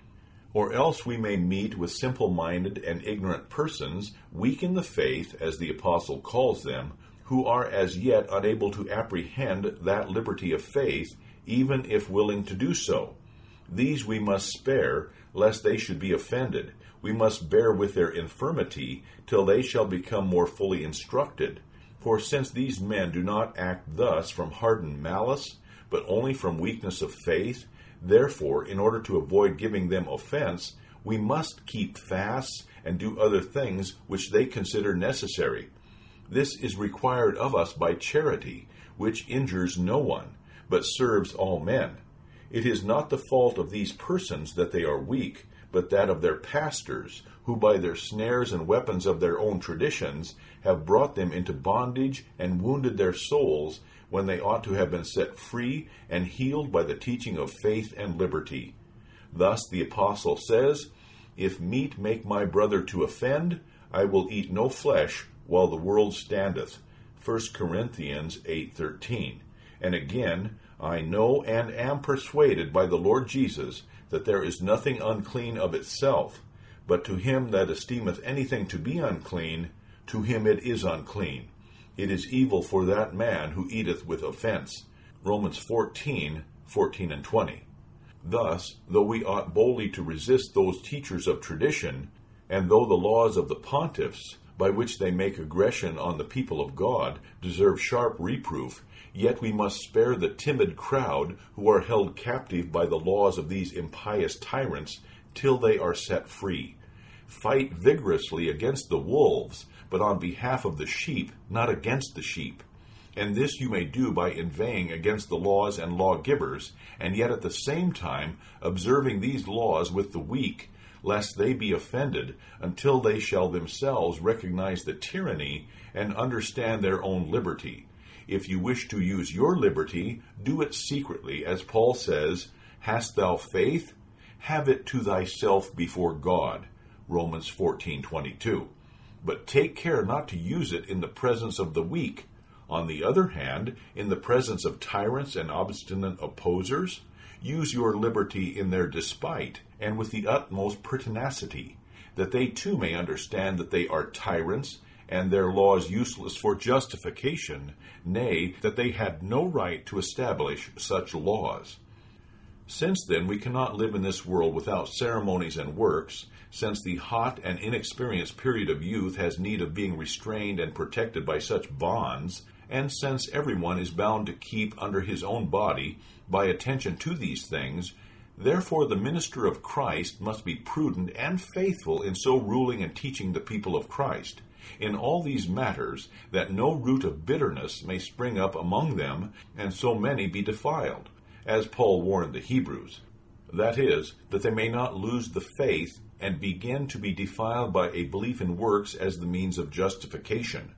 Or else we may meet with simple-minded and ignorant persons, weak in the faith, as the apostle calls them, who are as yet unable to apprehend that liberty of faith, even if willing to do so. These we must spare, lest they should be offended. We must bear with their infirmity till they shall become more fully instructed. For since these men do not act thus from hardened malice, but only from weakness of faith, therefore, in order to avoid giving them offense, we must keep fasts and do other things which they consider necessary. This is required of us by charity, which injures no one, but serves all men. It is not the fault of these persons that they are weak, but that of their pastors, who by their snares and weapons of their own traditions have brought them into bondage and wounded their souls, when they ought to have been set free and healed by the teaching of faith and liberty. Thus the apostle says, "If meat make my brother to offend, I will eat no flesh while the world standeth." 1 Corinthians 8:13. And again, "I know and am persuaded by the Lord Jesus that there is nothing unclean of itself, but to him that esteemeth anything to be unclean, to him it is unclean. It is evil for that man who eateth with offense." Romans 14:14 and 20. Thus, though we ought boldly to resist those teachers of tradition, and though the laws of the pontiffs, by which they make aggression on the people of God, deserve sharp reproof, yet we must spare the timid crowd who are held captive by the laws of these impious tyrants till they are set free. Fight vigorously against the wolves, but on behalf of the sheep, not against the sheep. And this you may do by inveighing against the laws and lawgivers, and yet at the same time observing these laws with the weak, lest they be offended, until they shall themselves recognize the tyranny and understand their own liberty. If you wish to use your liberty, do it secretly, as Paul says, "Hast thou faith? Have it to thyself before God." Romans 14:22. But take care not to use it in the presence of the weak. On the other hand, in the presence of tyrants and obstinate opposers, use your liberty in their despite, and with the utmost pertinacity, that they too may understand that they are tyrants, and their laws useless for justification, nay, that they had no right to establish such laws. Since then we cannot live in this world without ceremonies and works, since the hot and inexperienced period of youth has need of being restrained and protected by such bonds, and since everyone is bound to keep under his own body by attention to these things, therefore the minister of Christ must be prudent and faithful in so ruling and teaching the people of Christ in all these matters, that no root of bitterness may spring up among them, and so many be defiled, as Paul warned the Hebrews. That is, that they may not lose the faith and begin to be defiled by a belief in works as the means of justification.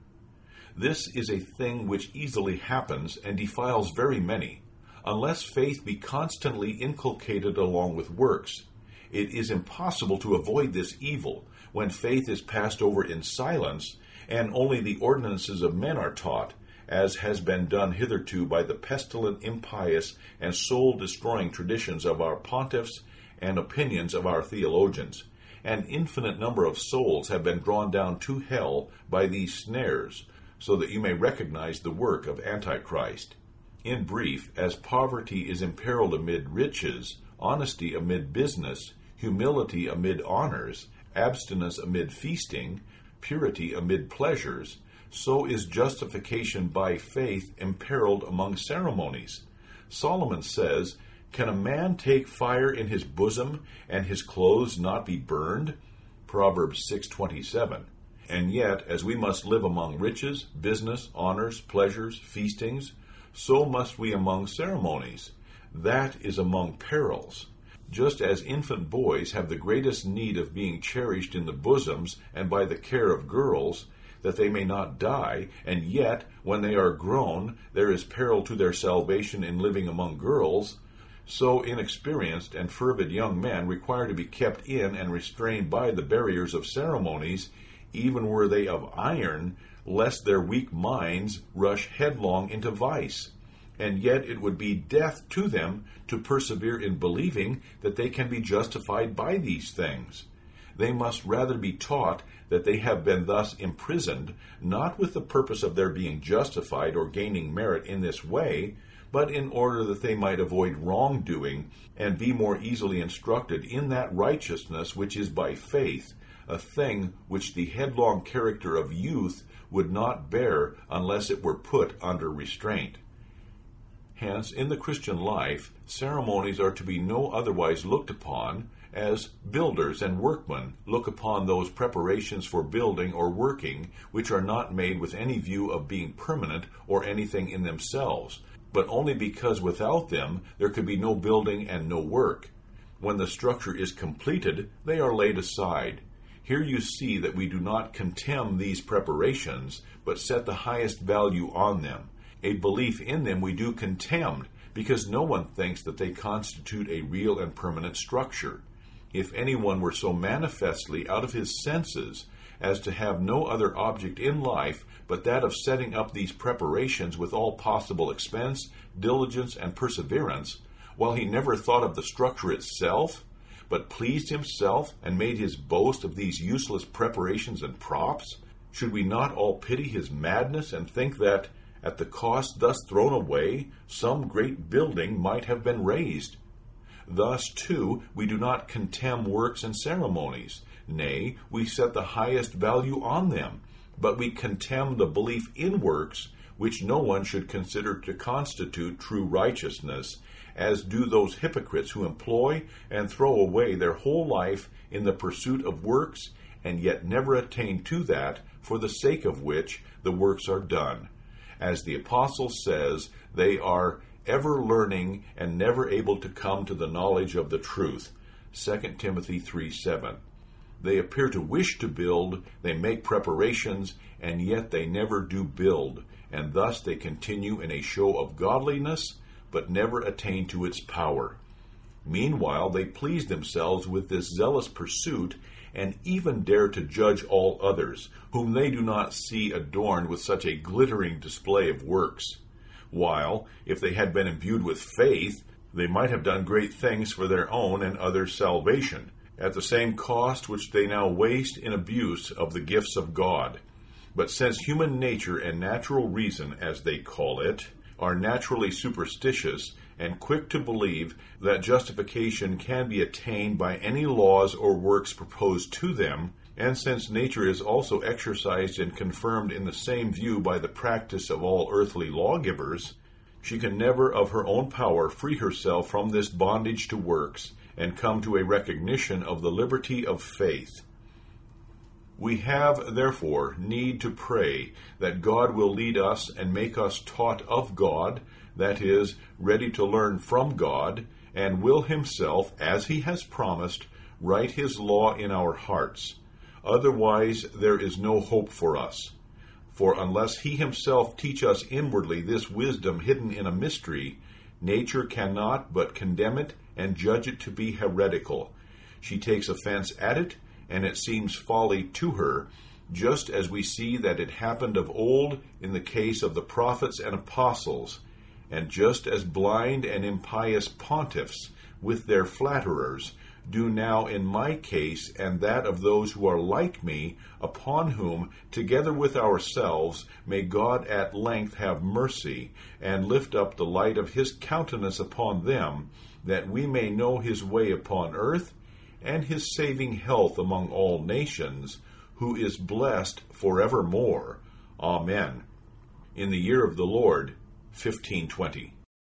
This is a thing which easily happens and defiles very many, unless faith be constantly inculcated along with works. It is impossible to avoid this evil when faith is passed over in silence, and only the ordinances of men are taught, as has been done hitherto by the pestilent, impious, and soul-destroying traditions of our pontiffs and opinions of our theologians. An infinite number of souls have been drawn down to hell by these snares, so that you may recognize the work of Antichrist. In brief, as poverty is imperiled amid riches, honesty amid business, humility amid honors, abstinence amid feasting, purity amid pleasures, so is justification by faith imperiled among ceremonies. Solomon says, "Can a man take fire in his bosom, and his clothes not be burned?" Proverbs 6:27. And yet, as we must live among riches, business, honors, pleasures, feastings, so must we among ceremonies. That is among perils. Just as infant boys have the greatest need of being cherished in the bosoms and by the care of girls, that they may not die, and yet, when they are grown, there is peril to their salvation in living among girls, so inexperienced and fervid young men require to be kept in and restrained by the barriers of ceremonies, even were they of iron, lest their weak minds rush headlong into vice. And yet it would be death to them to persevere in believing that they can be justified by these things. They must rather be taught that they have been thus imprisoned, not with the purpose of their being justified or gaining merit in this way, but in order that they might avoid wrongdoing and be more easily instructed in that righteousness which is by faith, a thing which the headlong character of youth would not bear unless it were put under restraint. Hence, in the Christian life, ceremonies are to be no otherwise looked upon as builders and workmen look upon those preparations for building or working which are not made with any view of being permanent or anything in themselves, but only because without them there could be no building and no work. When the structure is completed, they are laid aside. Here you see that we do not contemn these preparations, but set the highest value on them. A belief in them we do contemn, because no one thinks that they constitute a real and permanent structure. If anyone were so manifestly out of his senses as to have no other object in life but that of setting up these preparations with all possible expense, diligence, and perseverance, while he never thought of the structure itself, but pleased himself and made his boast of these useless preparations and props, should we not all pity his madness and think that, at the cost thus thrown away, some great building might have been raised? Thus, too, we do not contemn works and ceremonies. Nay, we set the highest value on them, but we contemn the belief in works, which no one should consider to constitute true righteousness, as do those hypocrites who employ and throw away their whole life in the pursuit of works, and yet never attain to that for the sake of which the works are done. As the Apostle says, they are ever learning and never able to come to the knowledge of the truth. 2 Timothy 3:7. They appear to wish to build, they make preparations, and yet they never do build, and thus they continue in a show of godliness, but never attain to its power. Meanwhile, they please themselves with this zealous pursuit, and even dare to judge all others, whom they do not see adorned with such a glittering display of works. While, if they had been imbued with faith, they might have done great things for their own and others' salvation, at the same cost which they now waste in abuse of the gifts of God. But since human nature and natural reason, as they call it, are naturally superstitious and quick to believe that justification can be attained by any laws or works proposed to them, and since nature is also exercised and confirmed in the same view by the practice of all earthly lawgivers, she can never of her own power free herself from this bondage to works and come to a recognition of the liberty of faith. We have, therefore, need to pray that God will lead us and make us taught of God, that is, ready to learn from God, and will himself, as he has promised, write his law in our hearts. Otherwise there is no hope for us. For unless he himself teach us inwardly this wisdom hidden in a mystery, nature cannot but condemn it and judge it to be heretical. She takes offense at it, and it seems folly to her, just as we see that it happened of old in the case of the prophets and apostles, and just as blind and impious pontiffs, with their flatterers, do now in my case and that of those who are like me, upon whom, together with ourselves, may God at length have mercy, and lift up the light of his countenance upon them, that we may know his way upon earth, and his saving health among all nations, who is blessed forevermore. Amen. In the year of the Lord, 1520.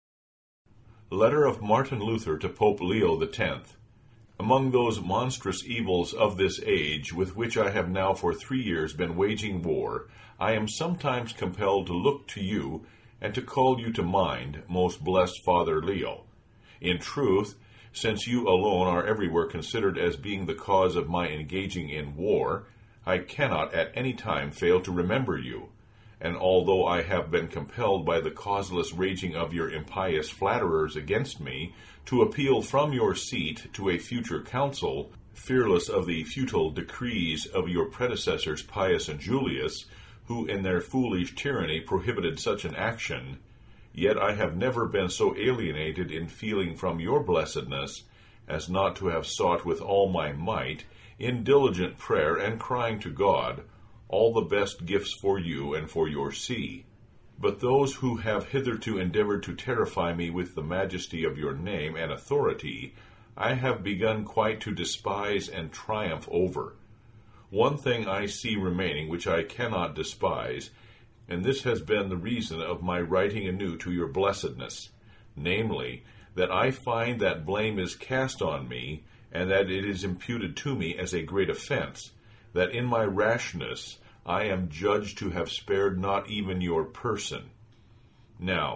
Letter of Martin Luther to Pope Leo X. Among those monstrous evils of this age, with which I have now for 3 years been waging war, I am sometimes compelled to look to you, and to call you to mind, most blessed Father Leo. In truth, since you alone are everywhere considered as being the cause of my engaging in war, I cannot at any time fail to remember you, and although I have been compelled by the causeless raging of your impious flatterers against me to appeal from your seat to a future council, fearless of the futile decrees of your predecessors Pius and Julius, who in their foolish tyranny prohibited such an action, yet I have never been so alienated in feeling from your blessedness as not to have sought with all my might, in diligent prayer and crying to God, all the best gifts for you and for your see. But those who have hitherto endeavored to terrify me with the majesty of your name and authority, I have begun quite to despise and triumph over. One thing I see remaining which I cannot despise, and this has been the reason of my writing anew to your blessedness, namely, that I find that blame is cast on me, and that it is imputed to me as a great offense, that in my rashness I am judged to have spared not even your person. Now,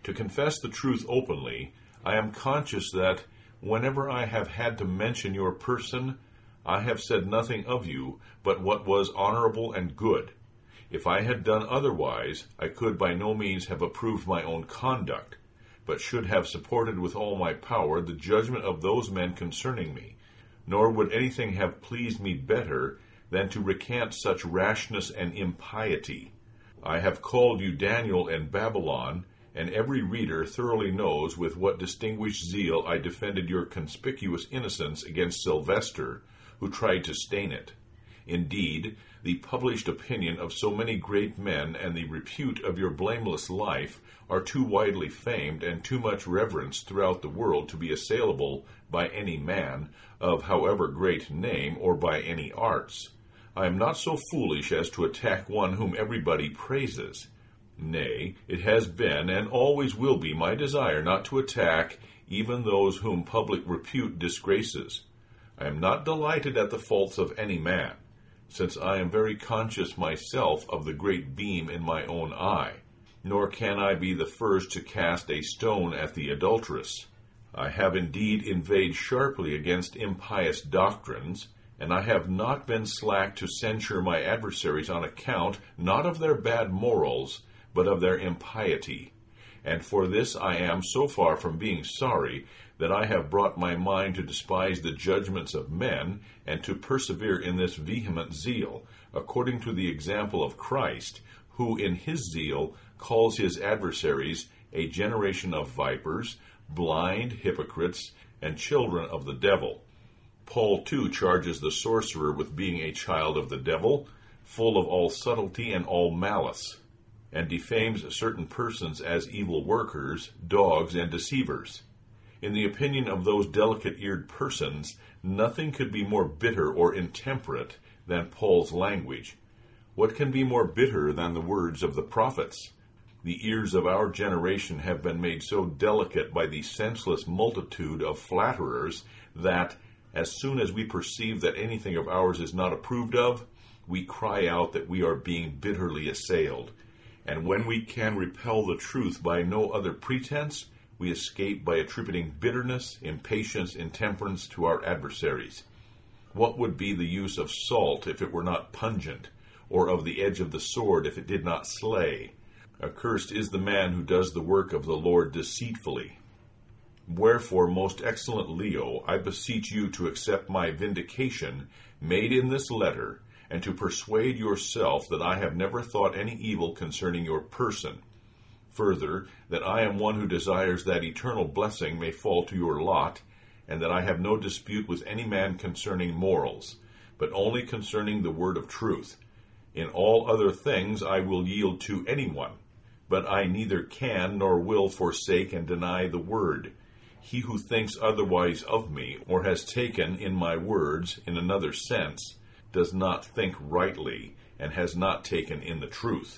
To confess the truth openly, I am conscious that whenever I have had to mention your person, I have said nothing of you but what was honorable and good. If I had done otherwise, I could by no means have approved my own conduct, but should have supported with all my power the judgment of those men concerning me. Nor would anything have pleased me better than to recant such rashness and impiety. I have called you Daniel and Babylon, and every reader thoroughly knows with what distinguished zeal I defended your conspicuous innocence against Sylvester, who tried to stain it. Indeed, the published opinion of so many great men and the repute of your blameless life are too widely famed and too much reverenced throughout the world to be assailable by any man, of however great name, or by any arts. I am not so foolish as to attack one whom everybody praises. Nay, it has been and always will be my desire not to attack even those whom public repute disgraces. I am not delighted at the faults of any man, since I am very conscious myself of the great beam in my own eye, nor can I be the first to cast a stone at the adulteress. I have indeed inveighed sharply against impious doctrines, and I have not been slack to censure my adversaries on account, not of their bad morals, but of their impiety. And for this I am so far from being sorry, that I have brought my mind to despise the judgments of men, and to persevere in this vehement zeal, according to the example of Christ, who in his zeal calls his adversaries a generation of vipers, blind hypocrites, and children of the devil. Paul too charges the sorcerer with being a child of the devil, full of all subtlety and all malice, and defames certain persons as evil workers, dogs, and deceivers. In the opinion of those delicate-eared persons, nothing could be more bitter or intemperate than Paul's language. What can be more bitter than the words of the prophets? The ears of our generation have been made so delicate by the senseless multitude of flatterers that, as soon as we perceive that anything of ours is not approved of, we cry out that we are being bitterly assailed. And when we can repel the truth by no other pretense, we escape by attributing bitterness, impatience, intemperance to our adversaries. What would be the use of salt if it were not pungent, or of the edge of the sword if it did not slay? Accursed is the man who does the work of the Lord deceitfully. Wherefore, most excellent Leo, I beseech you to accept my vindication made in this letter, and to persuade yourself that I have never thought any evil concerning your person. Further, that I am one who desires that eternal blessing may fall to your lot, and that I have no dispute with any man concerning morals, but only concerning the word of truth. In all other things I will yield to anyone, but I neither can nor will forsake and deny the word. He who thinks otherwise of me, or has taken in my words in another sense, does not think rightly, and has not taken in the truth.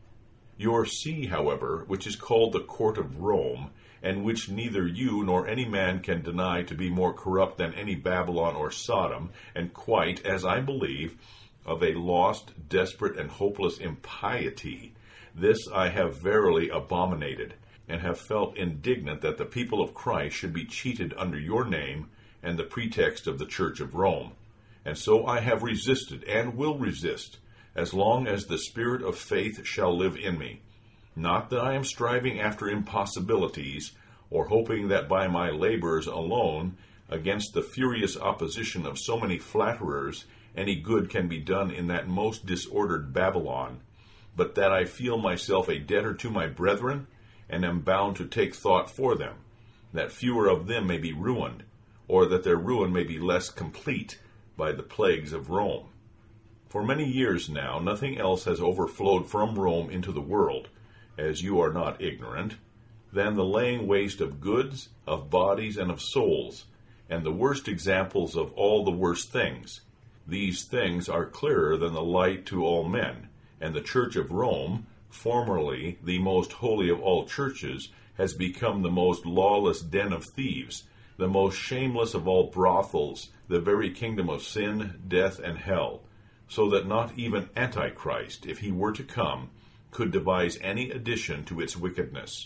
Your see, however, which is called the court of Rome, and which neither you nor any man can deny to be more corrupt than any Babylon or Sodom, and quite, as I believe, of a lost, desperate, and hopeless impiety, this I have verily abominated, and have felt indignant that the people of Christ should be cheated under your name and the pretext of the Church of Rome. And so I have resisted, and will resist, as long as the spirit of faith shall live in me. Not that I am striving after impossibilities, or hoping that by my labors alone, against the furious opposition of so many flatterers, any good can be done in that most disordered Babylon, but that I feel myself a debtor to my brethren, and am bound to take thought for them, that fewer of them may be ruined, or that their ruin may be less complete, by the plagues of Rome. For many years now, nothing else has overflowed from Rome into the world, as you are not ignorant, than the laying waste of goods, of bodies, and of souls, and the worst examples of all the worst things. These things are clearer than the light to all men, and the Church of Rome, formerly the most holy of all churches, has become the most lawless den of thieves, the most shameless of all brothels, the very kingdom of sin, death, and hell, so that not even Antichrist, if he were to come, could devise any addition to its wickedness.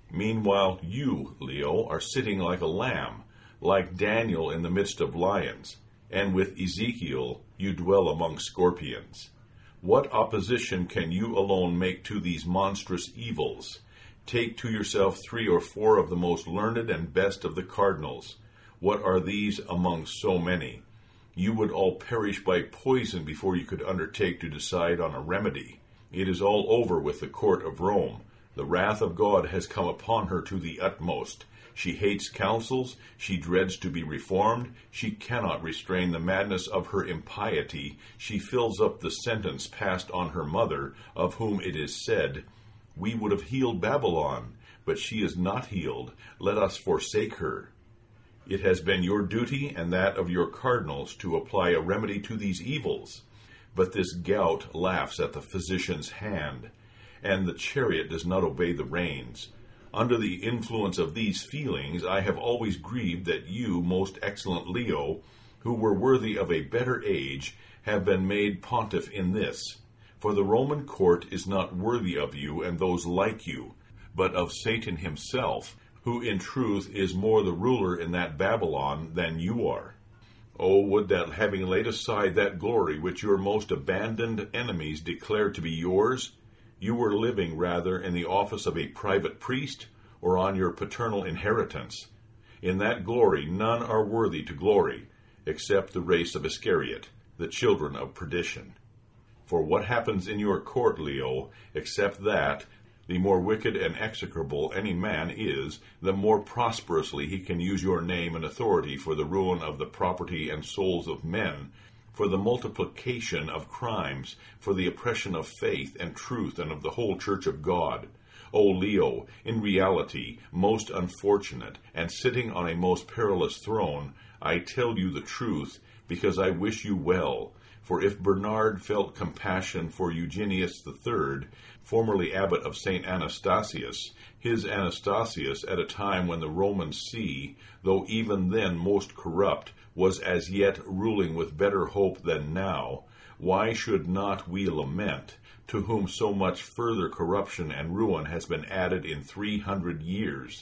Meanwhile, you, Leo, are sitting like a lamb, like Daniel in the midst of lions, and with Ezekiel you dwell among scorpions. What opposition can you alone make to these monstrous evils? Take to yourself 3 or 4 of the most learned and best of the cardinals. What are these among so many? You would all perish by poison before you could undertake to decide on a remedy. It is all over with the court of Rome. The wrath of God has come upon her to the utmost. She hates councils, she dreads to be reformed, she cannot restrain the madness of her impiety, she fills up the sentence passed on her mother, of whom it is said, "We would have healed Babylon, but she is not healed, let us forsake her." It has been your duty and that of your cardinals to apply a remedy to these evils, but this gout laughs at the physician's hand, and the chariot does not obey the reins. Under the influence of these feelings, I have always grieved that you, most excellent Leo, who were worthy of a better age, have been made pontiff in this. For the Roman court is not worthy of you and those like you, but of Satan himself, who in truth is more the ruler in that Babylon than you are. Oh, would that, having laid aside that glory which your most abandoned enemies declared to be yours, you were living rather in the office of a private priest or on your paternal inheritance. In that glory none are worthy to glory, except the race of Iscariot, the children of perdition. For what happens in your court, Leo, except that, the more wicked and execrable any man is, the more prosperously he can use your name and authority for the ruin of the property and souls of men, for the multiplication of crimes, for the oppression of faith and truth and of the whole church of God. O Leo, in reality, most unfortunate, and sitting on a most perilous throne, I tell you the truth, because I wish you well. For if Bernard felt compassion for Eugenius III, formerly abbot of St. Anastasius, his Anastasius at a time when the Roman see, though even then most corrupt, was as yet ruling with better hope than now, why should not we lament, to whom so much further corruption and ruin has been added in 300 years?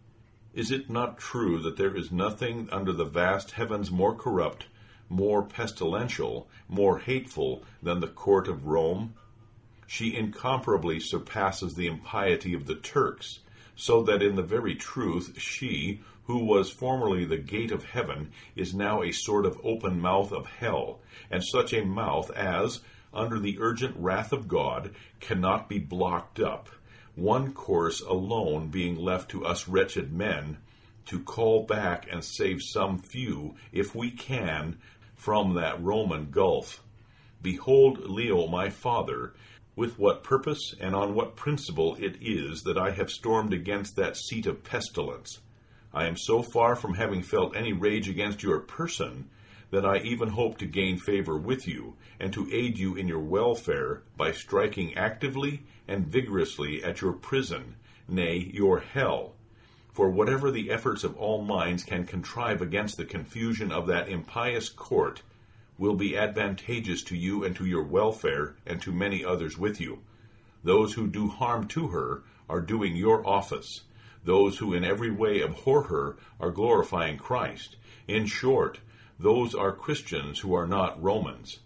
Is it not true that there is nothing under the vast heavens more corrupt, more pestilential, more hateful than the court of Rome? She incomparably surpasses the impiety of the Turks, so that in the very truth she, who was formerly the gate of heaven, is now a sort of open mouth of hell, and such a mouth as, under the urgent wrath of God, cannot be blocked up, one course alone being left to us wretched men, to call back and save some few, if we can, from that Roman gulf. Behold, Leo, my father, with what purpose and on what principle it is that I have stormed against that seat of pestilence. I am so far from having felt any rage against your person, that I even hope to gain favor with you, and to aid you in your welfare by striking actively and vigorously at your prison, nay, your hell. For whatever the efforts of all minds can contrive against the confusion of that impious court, will be advantageous to you and to your welfare, and to many others with you. Those who do harm to her are doing your office. Those who in every way abhor her are glorifying Christ. In short, those are Christians who are not Romans.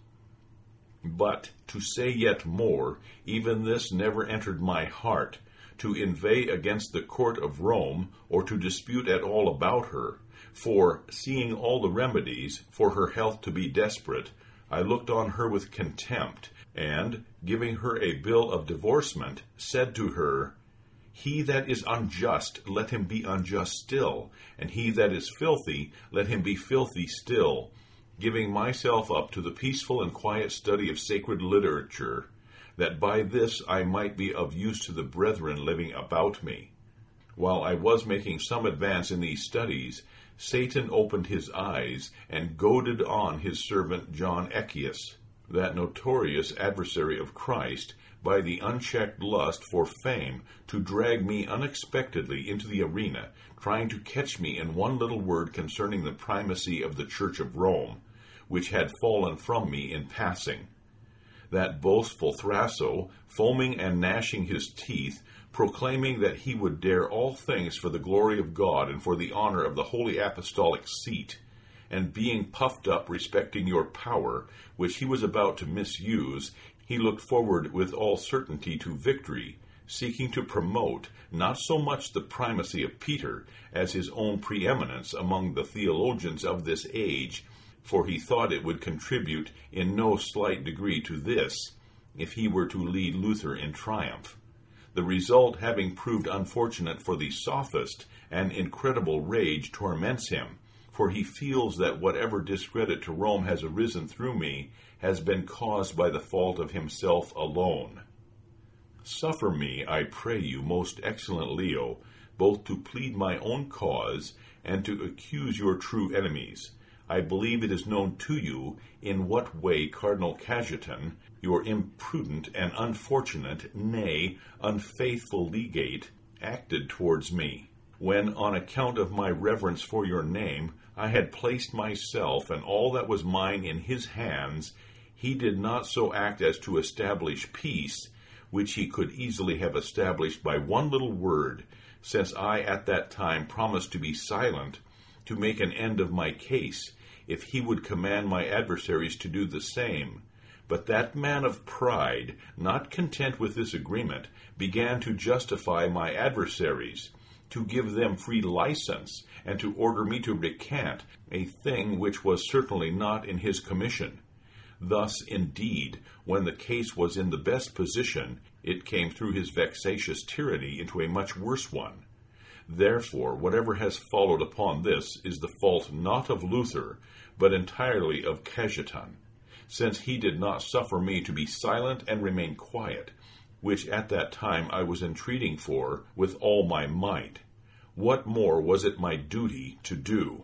But, to say yet more, even this never entered my heart, to inveigh against the court of Rome, or to dispute at all about her. For, seeing all the remedies for her health to be desperate, I looked on her with contempt, and, giving her a bill of divorcement, said to her, He that is unjust, let him be unjust still, and he that is filthy, let him be filthy still, giving myself up to the peaceful and quiet study of sacred literature, that by this I might be of use to the brethren living about me. While I was making some advance in these studies, Satan opened his eyes and goaded on his servant John Echius, that notorious adversary of Christ, by the unchecked lust for fame, to drag me unexpectedly into the arena, trying to catch me in one little word concerning the primacy of the Church of Rome, which had fallen from me in passing. that boastful Thraso, foaming and gnashing his teeth, proclaiming that he would dare all things for the glory of God and for the honor of the holy apostolic seat, and being puffed up respecting your power, which he was about to misuse, he looked forward with all certainty to victory, seeking to promote not so much the primacy of Peter as his own preeminence among the theologians of this age, for he thought it would contribute in no slight degree to this, if he were to lead Luther in triumph. The result having proved unfortunate for the sophist, an incredible rage torments him, for he feels that whatever discredit to Rome has arisen through me has been caused by the fault of himself alone. Suffer me, I pray you, most excellent Leo, both to plead my own cause and to accuse your true enemies. I believe it is known to you in what way Cardinal Cajetan, your imprudent and unfortunate, nay, unfaithful legate, acted towards me, when, on account of my reverence for your name, I had placed myself and all that was mine in his hands. He did not so act as to establish peace, which he could easily have established by one little word, since I at that time promised to be silent, to make an end of my case, if he would command my adversaries to do the same. But that man of pride, not content with this agreement, began to justify my adversaries, to give them free license, and to order me to recant, a thing which was certainly not in his commission. Thus, indeed, when the case was in the best position, it came through his vexatious tyranny into a much worse one. Therefore, whatever has followed upon this is the fault not of Luther, but entirely of Cajetan, since he did not suffer me to be silent and remain quiet, which at that time I was entreating for with all my might. What more was it my duty to do?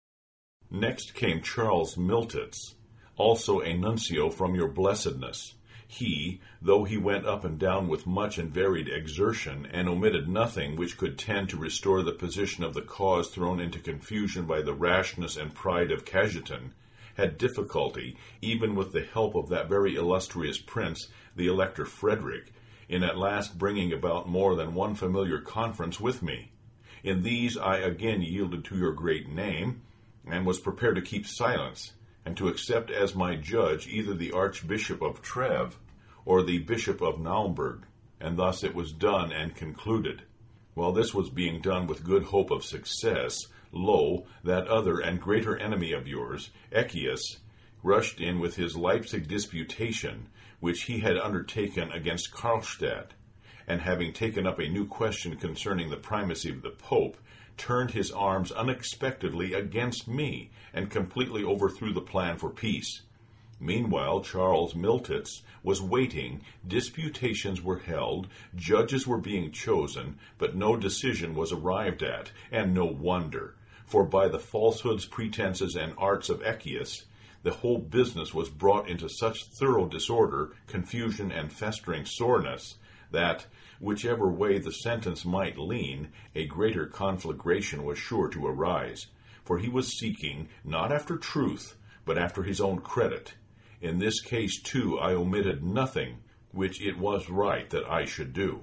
Next came Charles Miltitz, also a nuncio from your blessedness. He, though he went up and down with much and varied exertion, and omitted nothing which could tend to restore the position of the cause thrown into confusion by the rashness and pride of Cajetan, had difficulty, even with the help of that very illustrious prince, the Elector Frederick, in at last bringing about more than one familiar conference with me. In these I again yielded to your great name, and was prepared to keep silence, and to accept as my judge either the Archbishop of Treves or the Bishop of Naumburg, and thus it was done and concluded. While this was being done with good hope of success, lo, that other and greater enemy of yours, Eckius, rushed in with his Leipzig disputation, which he had undertaken against Karlstadt, and having taken up a new question concerning the primacy of the Pope, turned his arms unexpectedly against me, and completely overthrew the plan for peace. Meanwhile, Charles Miltitz was waiting, disputations were held, judges were being chosen, but no decision was arrived at, and no wonder, for by the falsehoods, pretenses, and arts of Eckius, the whole business was brought into such thorough disorder, confusion, and festering soreness, that, whichever way the sentence might lean, a greater conflagration was sure to arise, for he was seeking, not after truth, but after his own credit. In this case, too, I omitted nothing which it was right that I should do.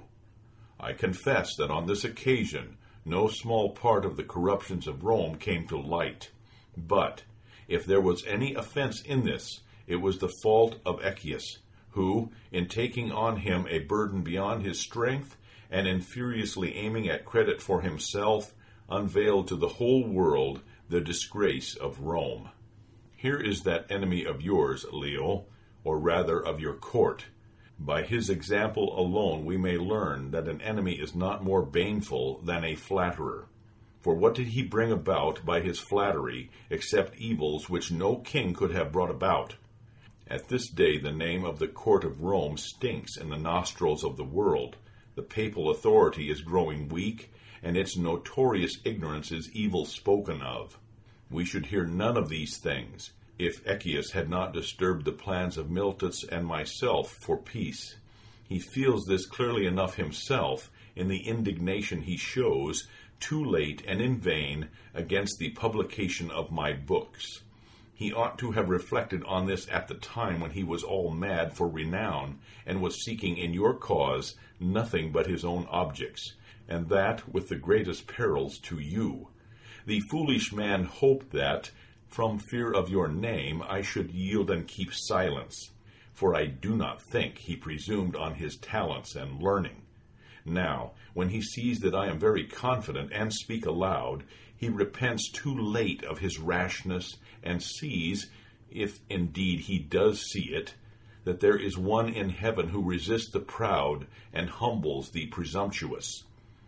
I confess that on this occasion no small part of the corruptions of Rome came to light, but, if there was any offense in this, it was the fault of Eckius, who, in taking on him a burden beyond his strength, and in furiously aiming at credit for himself, unveiled to the whole world the disgrace of Rome. Here is that enemy of yours, Leo, or rather of your court. By his example alone we may learn that an enemy is not more baneful than a flatterer. For what did he bring about by his flattery, except evils which no king could have brought about? At this day the name of the court of Rome stinks in the nostrils of the world. The papal authority is growing weak, and its notorious ignorance is evil spoken of. We should hear none of these things, if Eckius had not disturbed the plans of Miltitz and myself for peace. He feels this clearly enough himself in the indignation he shows, too late and in vain, against the publication of my books. He ought to have reflected on this at the time when he was all mad for renown, and was seeking in your cause nothing but his own objects, and that with the greatest perils to you. The foolish man hoped that, from fear of your name, I should yield and keep silence. For I do not think he presumed on his talents and learning. Now, when he sees that I am very confident and speak aloud, he repents too late of his rashness, and sees, if indeed he does see it, that there is one in heaven who resists the proud and humbles the presumptuous.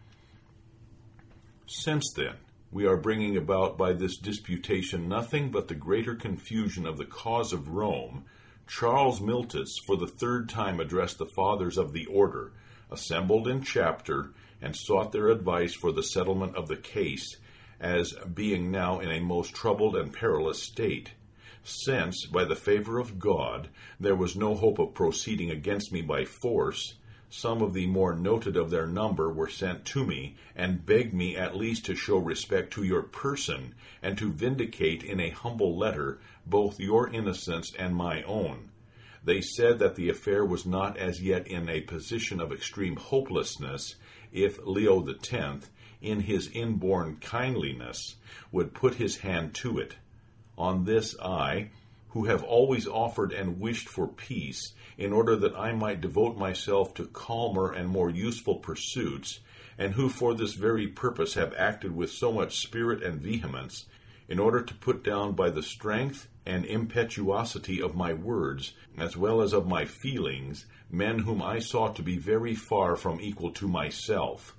Since then, we are bringing about by this disputation nothing but the greater confusion of the cause of Rome, Charles Miltis for the third time addressed the fathers of the order, assembled in chapter, and sought their advice for the settlement of the case, as being now in a most troubled and perilous state, since, by the favor of God, there was no hope of proceeding against me by force. Some of the more noted of their number were sent to me, and begged me at least to show respect to your person, and to vindicate in a humble letter both your innocence and my own. They said that the affair was not as yet in a position of extreme hopelessness, if Leo X, in his inborn kindliness, would put his hand to it. On this I, who have always offered and wished for peace, in order that I might devote myself to calmer and more useful pursuits, and who for this very purpose have acted with so much spirit and vehemence, in order to put down by the strength and impetuosity of my words, as well as of my feelings, men whom I saw to be very far from equal to myself,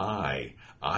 I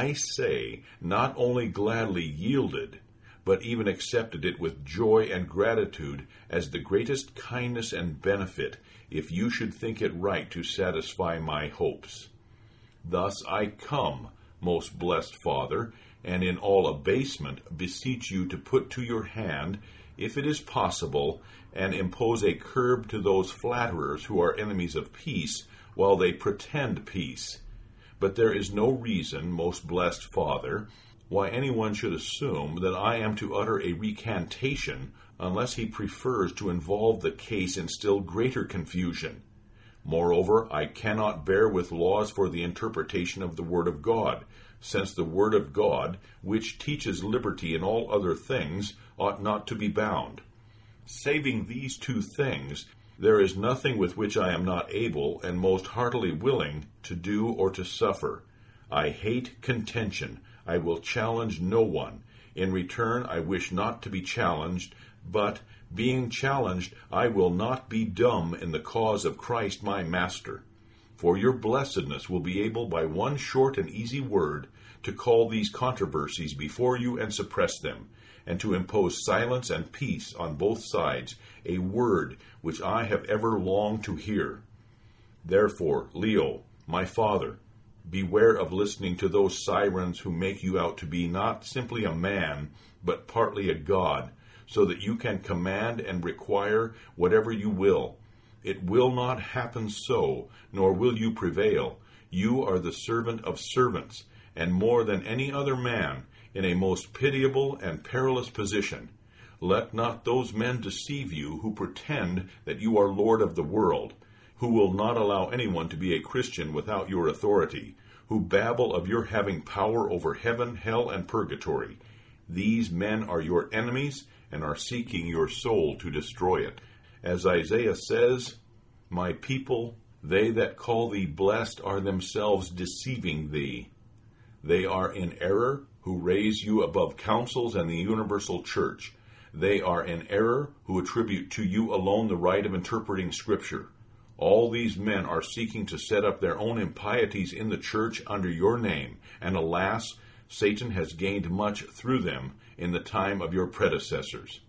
say, not only gladly yielded, but even accepted it with joy and gratitude as the greatest kindness and benefit, if you should think it right to satisfy my hopes. Thus I come, most blessed Father, and in all abasement beseech you to put to your hand, if it is possible, and impose a curb to those flatterers who are enemies of peace, while they pretend peace. But there is no reason, most blessed Father, why anyone should assume that I am to utter a recantation, unless he prefers to involve the case in still greater confusion. Moreover, I cannot bear with laws for the interpretation of the Word of God, since the Word of God, which teaches liberty in all other things, ought not to be bound. Saving these two things, there is nothing with which I am not able, and most heartily willing, to do or to suffer. I hate contention. I will challenge no one. In return, I wish not to be challenged, but, being challenged, I will not be dumb in the cause of Christ my Master. For your blessedness will be able by one short and easy word to call these controversies before you and suppress them, and to impose silence and peace on both sides, a word which I have ever longed to hear. Therefore, Leo, my father, beware of listening to those sirens who make you out to be not simply a man, but partly a god, so that you can command and require whatever you will. It will not happen so, nor will you prevail. You are the servant of servants, and more than any other man, in a most pitiable and perilous position. Let not those men deceive you who pretend that you are Lord of the world, who will not allow anyone to be a Christian without your authority, who babble of your having power over heaven, hell, and purgatory. These men are your enemies, and are seeking your soul to destroy it. As Isaiah says, My people, they that call thee blessed, are themselves deceiving thee. They are in error who raise you above councils and the universal church. They are in error who attribute to you alone the right of interpreting Scripture. All these men are seeking to set up their own impieties in the church under your name, and alas, Satan has gained much through them in the time of your predecessors.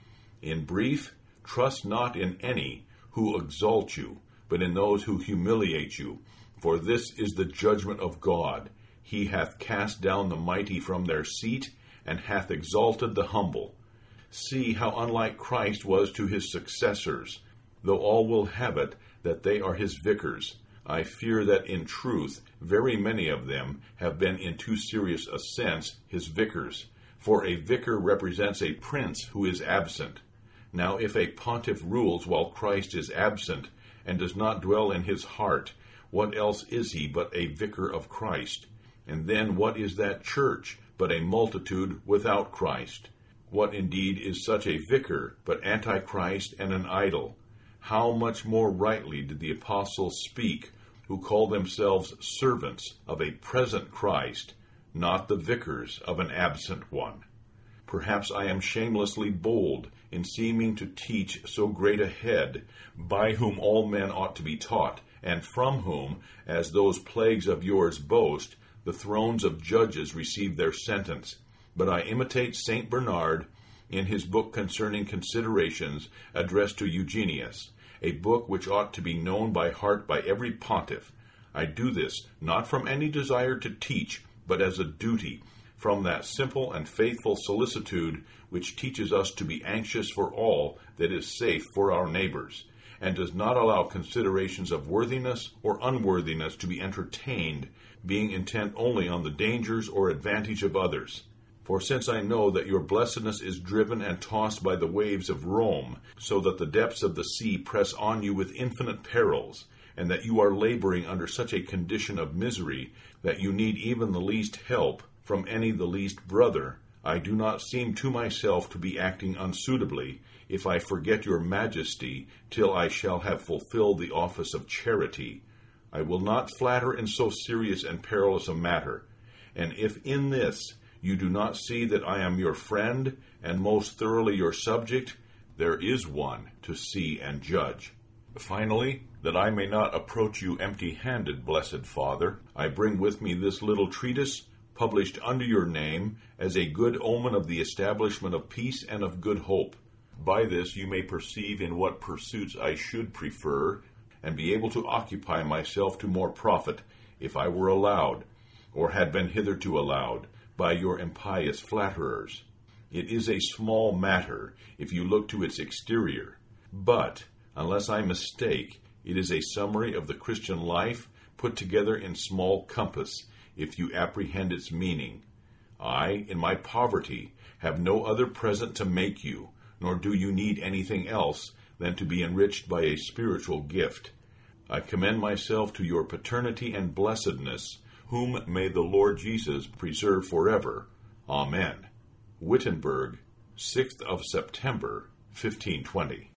In brief, trust not in any who exalt you, but in those who humiliate you, for this is the judgment of God. He hath cast down the mighty from their seat, and hath exalted the humble. See how unlike Christ was to his successors, though all will have it that they are his vicars. I fear that in truth very many of them have been in too serious a sense his vicars, For a vicar represents a prince who is absent. Now if a pontiff rules while Christ is absent, and does not dwell in his heart, what else is he but a vicar of Christ? And then what is that church but a multitude without Christ? What indeed is such a vicar but Antichrist and an idol? How much more rightly did the apostles speak, who call themselves servants of a present Christ, not the vicars of an absent one? Perhaps I am shamelessly bold in seeming to teach so great a head, by whom all men ought to be taught, and from whom, as those plagues of yours boast, the thrones of judges receive their sentence. But I imitate St. Bernard in his book concerning considerations addressed to Eugenius, a book which ought to be known by heart by every pontiff. I do this not from any desire to teach, but as a duty, from that simple and faithful solicitude which teaches us to be anxious for all that is safe for our neighbors, and does not allow considerations of worthiness or unworthiness to be entertained, being intent only on the dangers or advantage of others. For since I know that your blessedness is driven and tossed by the waves of Rome, so that the depths of the sea press on you with infinite perils, and that you are laboring under such a condition of misery that you need even the least help from any the least brother, I do not seem to myself to be acting unsuitably, if I forget your majesty till I shall have fulfilled the office of charity. I will not flatter in so serious and perilous a matter, and if in this you do not see that I am your friend, and most thoroughly your subject, there is one to see and judge. Finally, that I may not approach you empty-handed, blessed Father, I bring with me this little treatise, published under your name, as a good omen of the establishment of peace and of good hope. By this you may perceive in what pursuits I should prefer, and be able to occupy myself to more profit, if I were allowed, or had been hitherto allowed, by your impious flatterers. It is a small matter, if you look to its exterior, but, unless I mistake, it is a summary of the Christian life, put together in small compass, if you apprehend its meaning. I, in my poverty, have no other present to make you, nor do you need anything else than to be enriched by a spiritual gift. I commend myself to your paternity and blessedness, whom may the Lord Jesus preserve forever. Amen. Wittenberg, 6th of September, 1520.